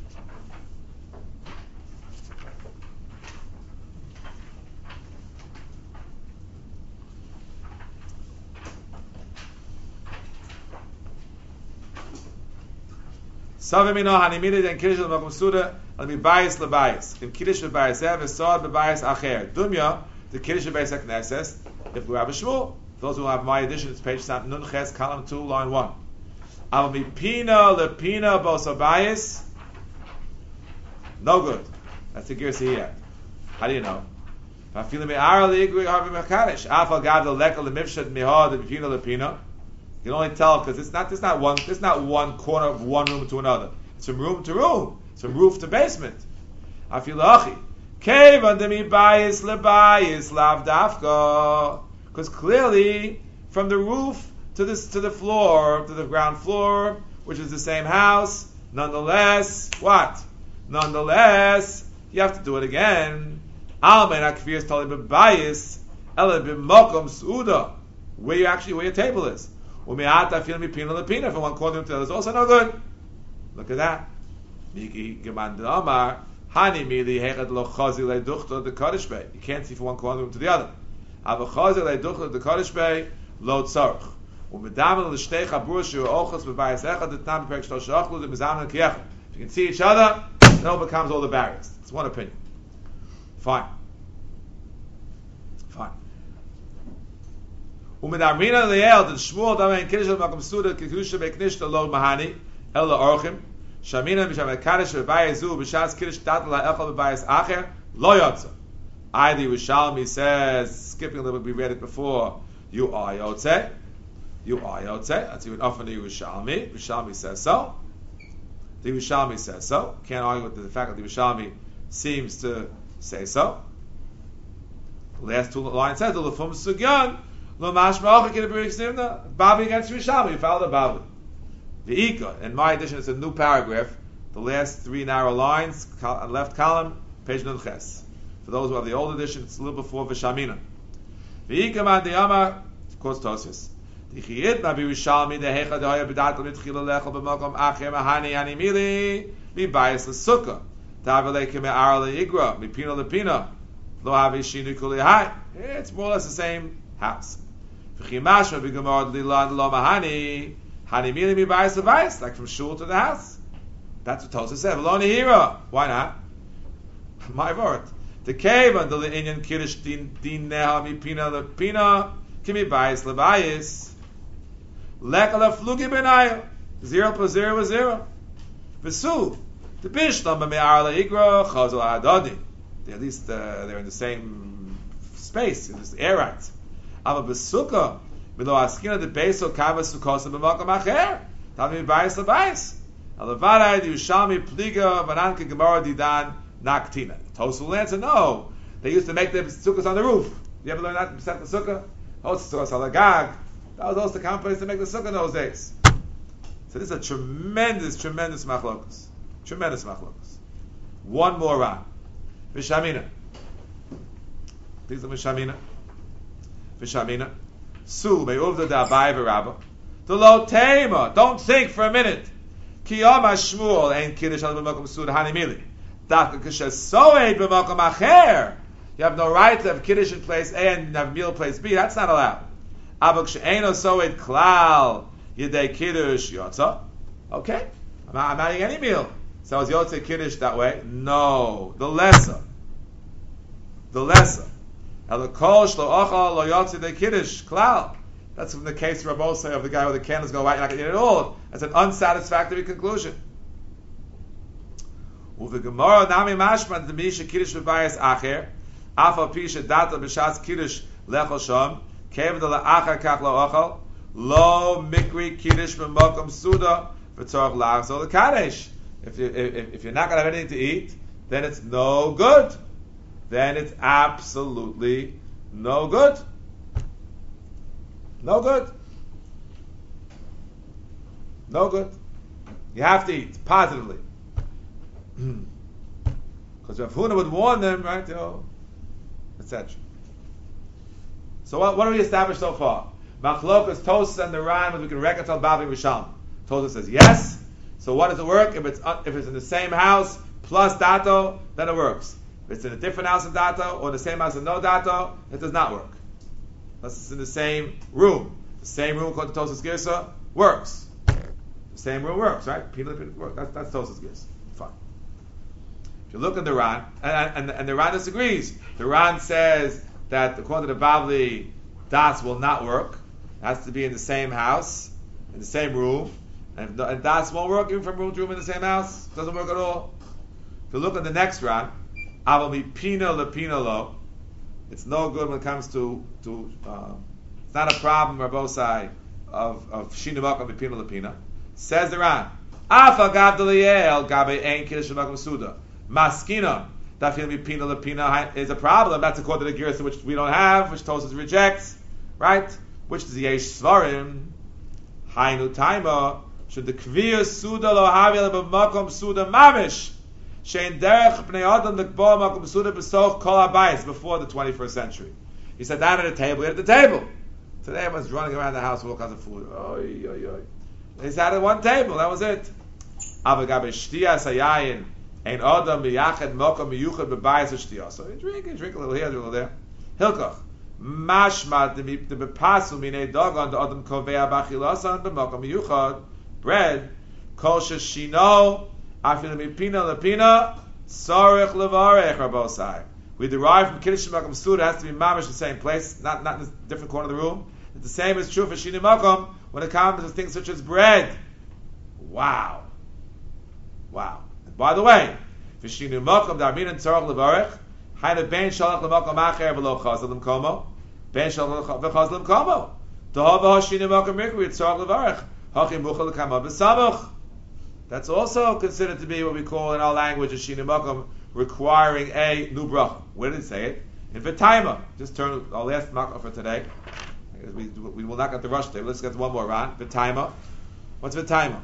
Savimino hanimida then kiddush l'makom suda al mibayis lebayis. In kiddush lebayis ev esod bebayis acher. Dumya the kiddush lebayis hakneses. If we have a shmul, those who have my edition, it's page Nun Ches, column 2, line 1. Al mipina lepina bosabayis. No good. That's the girsi here. How do you know? Afilim me'ara li'igri harvi mekadesh. Afal gav the lekal lemivshat mihad the mipina lepina. You can only tell because it's not one corner of one room to another. It's from room to room. It's from roof to basement. Afilachi. Kevan demi bayis lebayis lav dafka. Because clearly, from the roof to the floor, to the ground floor, which is the same house, nonetheless, what? Nonetheless, you have to do it again. Almen akfiyas tali bebayis ele b'mokom suda. Where your table is. Umiata fil mipina lepina from one corner to the other is also no good. Look at that. Miki gemand amar hani mili hechad lo chazi leiduchta the Kaddish Bay. You can't see from one corner to the other. Ava chazi leiduchta the Kaddish Bay lo tzarich. Umedamel l'shtei chabur shu ochos bebayis echad the tam perek shlosh achlu the mizamen kiyechad. If you can see each other, it overcomes all the barriers. It's one opinion. Fine. Umedamrina leyel the Shmuel damen kiddush l'makom suda kiddush be'knishta lo mahani el la'orchim shamina b'shem kaddish bebayizu b'shas kiddush dat la'echal bebayis acher lo yotza. The Yerushalmi says, skipping a little bit, we read it before. You are yotze. That's even often the Yerushalmi. Yerushalmi says so. The Yerushalmi says so. Can't argue with the fact that the Yerushalmi seems to say so. The last two lines says the lefum sugyan. Babi against Yerushalmi, you follow the Babi. The Ika, in my edition, it's a new paragraph. The last three narrow lines, left column, page Nun Ches. For those who have the old edition, it's a little before Vishamina. The Ika man the Yama, quotes Tosfos. The Chiyit ma Yerushalmi the Hecha the Hoya B'dat L'Mitchila Lechel B'Makom Acher Mahani Ani Mili Mibayis L'Sukkah Tavalei Kime Ara L'Igra Mipina L'Pina Lo Havi Shinu Kuli Hai. It's more or less the same house. Like from shul to the house. That's what Tosfos said. Why not? My word. The cave under the Indian Kiddush din neha mipina lepina kimi bayis lebayis lekala flugi benaya 0 plus 0 is 0. Vesu the bishlam b'me'ar le'igra chazal adadi. At least they're in the same space. It's air rights. Ava besuka below askina the beso kava sukosa b'makom acher tami bayis lebayis alavada the Yerushalmi pliga vananka gemara didan naktina. Tosfos will answer no. They used to make the sukkahs on the roof. You ever learn that to set the sukkah? Sukkahs halagag. That was also the common place to make the sukkah in those days. So this is a tremendous machlokus. Tremendous machlokus. One more round. Vishamina. Please, Vishamina. Su me'uvda da Abai v'Rabba. The lo tema. Don't think for a minute. Ki yama Shmuel ein kiddush al b'makom suda hanimili. Daka kasha soed b'makom acher. You have no right to have kiddush in place A and have meal in place B. That's not allowed. Avok she'eno soed klal yedei kiddush yotza. Okay, I'm not eating any meal. So is yotza kiddush that way? No, the lesser. El kol shlo ochal lo yotza de kiddush klal. That's from the case of Rabosai of the guy with the candles go white. You're not going to eat it all. That's an unsatisfactory conclusion. Uve Gemara nami mashman the misha kiddush bebayis acher. Afa pisha data b'shas kiddush lechol sham. Kev de la acher kach lo ochal. Lo mikri kiddush b'mokom suda v'tzorach lachzor the kadesh. If you're not going to have anything to eat, then it's no good. Then it's absolutely no good. No good. No good. You have to eat positively. Because Rav Huna would warn them, right? Etc. So what do we establish so far? Machlokas, Tosas, and the Ran, we can reconcile Bavi Risham. Tosas says yes. So what does it work? If it's in the same house plus dato, then it works. If it's in a different house and dato, or the same house and no dato, it does not work. Unless it's in the same room. The same room called the Tosas Girsa works. The same room works, right? That's Tosas Girsa. Fine. If you look at the Ran, and the Ran disagrees. The Ran says that according to the Bavli, Das will not work. It has to be in the same house, in the same room. And Das won't work even from room to room in the same house. Doesn't work at all. If you look at the next Ran, Aval mi pina lepina lo. It's no good when it comes to it's not a problem, Rabosai, of Shinamakam Pina Lapina. Says the Ran, Afa Gav Deliel Gabe Ein Kiddush Makam Suda. Maskina, Dafil Pina Lapina is a problem. That's according to the Girsa which we don't have, which Tosas rejects, right? Which is Yesh Svarim, Hainu Taima, should the Kvir Suda lo Havil B'Makom Suda Mamish. Shein derech pnei adam lekbo makom suda b'soch kol habayis before the 21st century. He sat down at a table. He had the table. Today everyone's running around the house with all kinds of food. Oy, oy, oy. He sat at one table. That was it. Avagabe shtiyas hayayin ein adam b'yached makom miyuchad b'bayis shtiyas. So you drink a little here, a little there. Hilkach mashma de bepasu minei dogon the adam kovea b'achilasan b'makom miyuchad bread kol sheshino. We derive from Kiddush Makom Suda, it has to be mamish the same place, not in a different corner of the room. The same is true for Shini Makom when it comes to things such as bread. Wow. And by the way, for Shini Makom, Darmin and Tzorach Levarech, Haina Ben Shalach Lemakom Acher V'lo Chazal L'Mkomo, Ben Shalach V'Chazal L'Mkomo, Tohava Shini Makom Mikri Tzorach Levarech, Hachim Buchel L'Kama B'Samuch. That's also considered to be what we call in our language a Shini Makom, requiring a new bracha. Where did it say it? In V'taima. Just turn our last makkah for today. We will not get the rush today. Let's get one more round. V'taima. What's V'taima?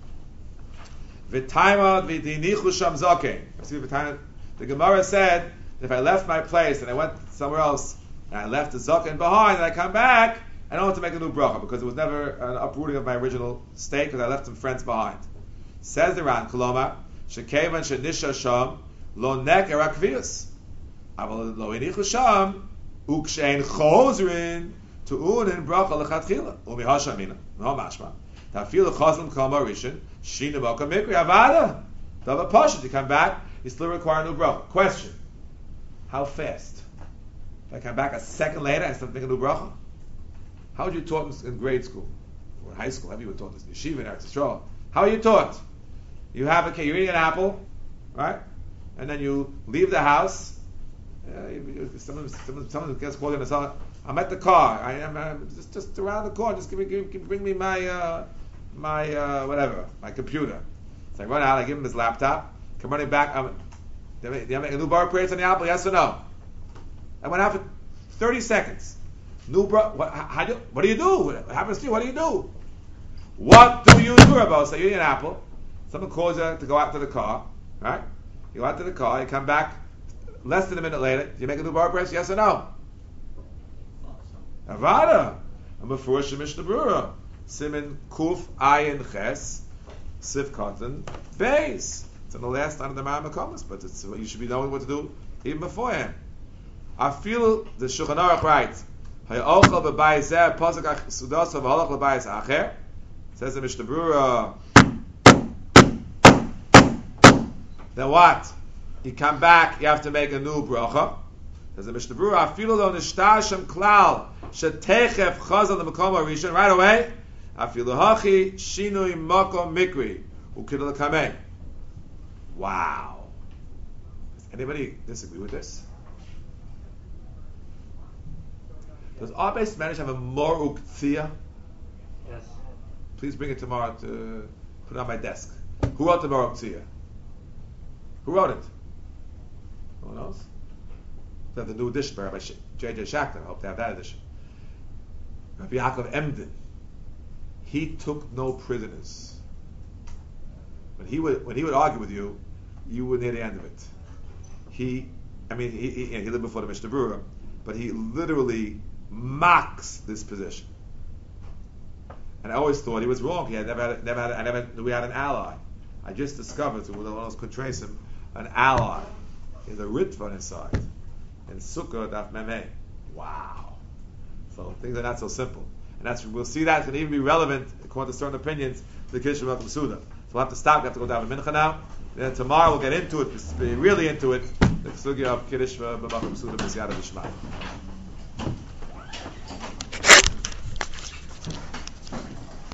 V'taima v'dinichu sham zokein. The Gemara said that if I left my place and I went somewhere else and I left the zokein behind and I come back, I don't want to make a new bracha because it was never an uprooting of my original state because I left some friends behind. Says the Ran, Kolomar, Shekevan Shenisha Sham, Lo Nek Erakvius. Aval Lo Enichu Sham, Ukshein Chozrin, Tu'unin Bracha Lechatchila, Umi Hashamina, No Mashma. Tafil Chazlim Kolomar Rishon, Shina Boka Mikri, Avada. Dava Pasha, to come back, you still require a new bracha. Question, how fast? If I come back a second later, I still make a new bracha? How would you taught in grade school? Or in high school? Have you taught this? Yeshiva in Eretz Yisrael. How are you taught? You have a cake, you're eating an apple, right? And then you leave the house. Someone gets called in and says, I'm at the car. I am just around the corner. Just bring me my whatever, my computer. So I run out. I give him his laptop. Come running back. Do you make a new bar praise on the apple? Yes or no? I went out for 30 seconds. New bar. What do you do? What happens to you? What do you do? What do you do, Rabbi? So you eat an apple. Someone calls you to go out to the car, right? You go out to the car. You come back less than a minute later. Do you make a new bar press? Yes or no? Avada. A Mefurish Mishnah Brura. Simin Kuf Ayin Ches Sif Cotton Beis. It's in the last line of the Ma'amakomas, but it's you should be knowing what to do even beforehand. I feel the Shulchan Aruch writes, "Hayochal b'bayis zeh pasuk sudas of halach l'bayis acher." Says the Mishnah Brura. Then what? You come back, you have to make a new bracha. Says the Mishnah Brura, I feel lo nishtar shem klal shetechef chazal l'makom harishon right away. I feel hachi shinui makom mikri ukidul kamei. Wow. Does anybody disagree with this? Does our base manage have a moruk tzia? Yes. Please bring it tomorrow to put it on my desk. Who wrote the moruk tzia? Who wrote it? No one knows? We have the new edition by Rabbi J.J. Shachter. I hope to have that edition. Rabbi Yaakov Emden. He took no prisoners. When he would argue with you, you wouldn't hear the end of it. He lived before the Mishnah Brura, but he literally mocks this position. And I always thought he was wrong. He had I never knew we had an ally. I just discovered, so no one else could trace him, an ally. He has a Ritva on his side. In Sukkah, Daf Memeh. Wow. So things are not so simple. And we'll see that can even be relevant, according to certain opinions, to the Kiddush of Suda. So we'll have to stop. We have to go down to Mincha now. Then tomorrow we'll get into it, be really into it, the Sugya of Kiddush of Suda B'Siyata B'Shmai.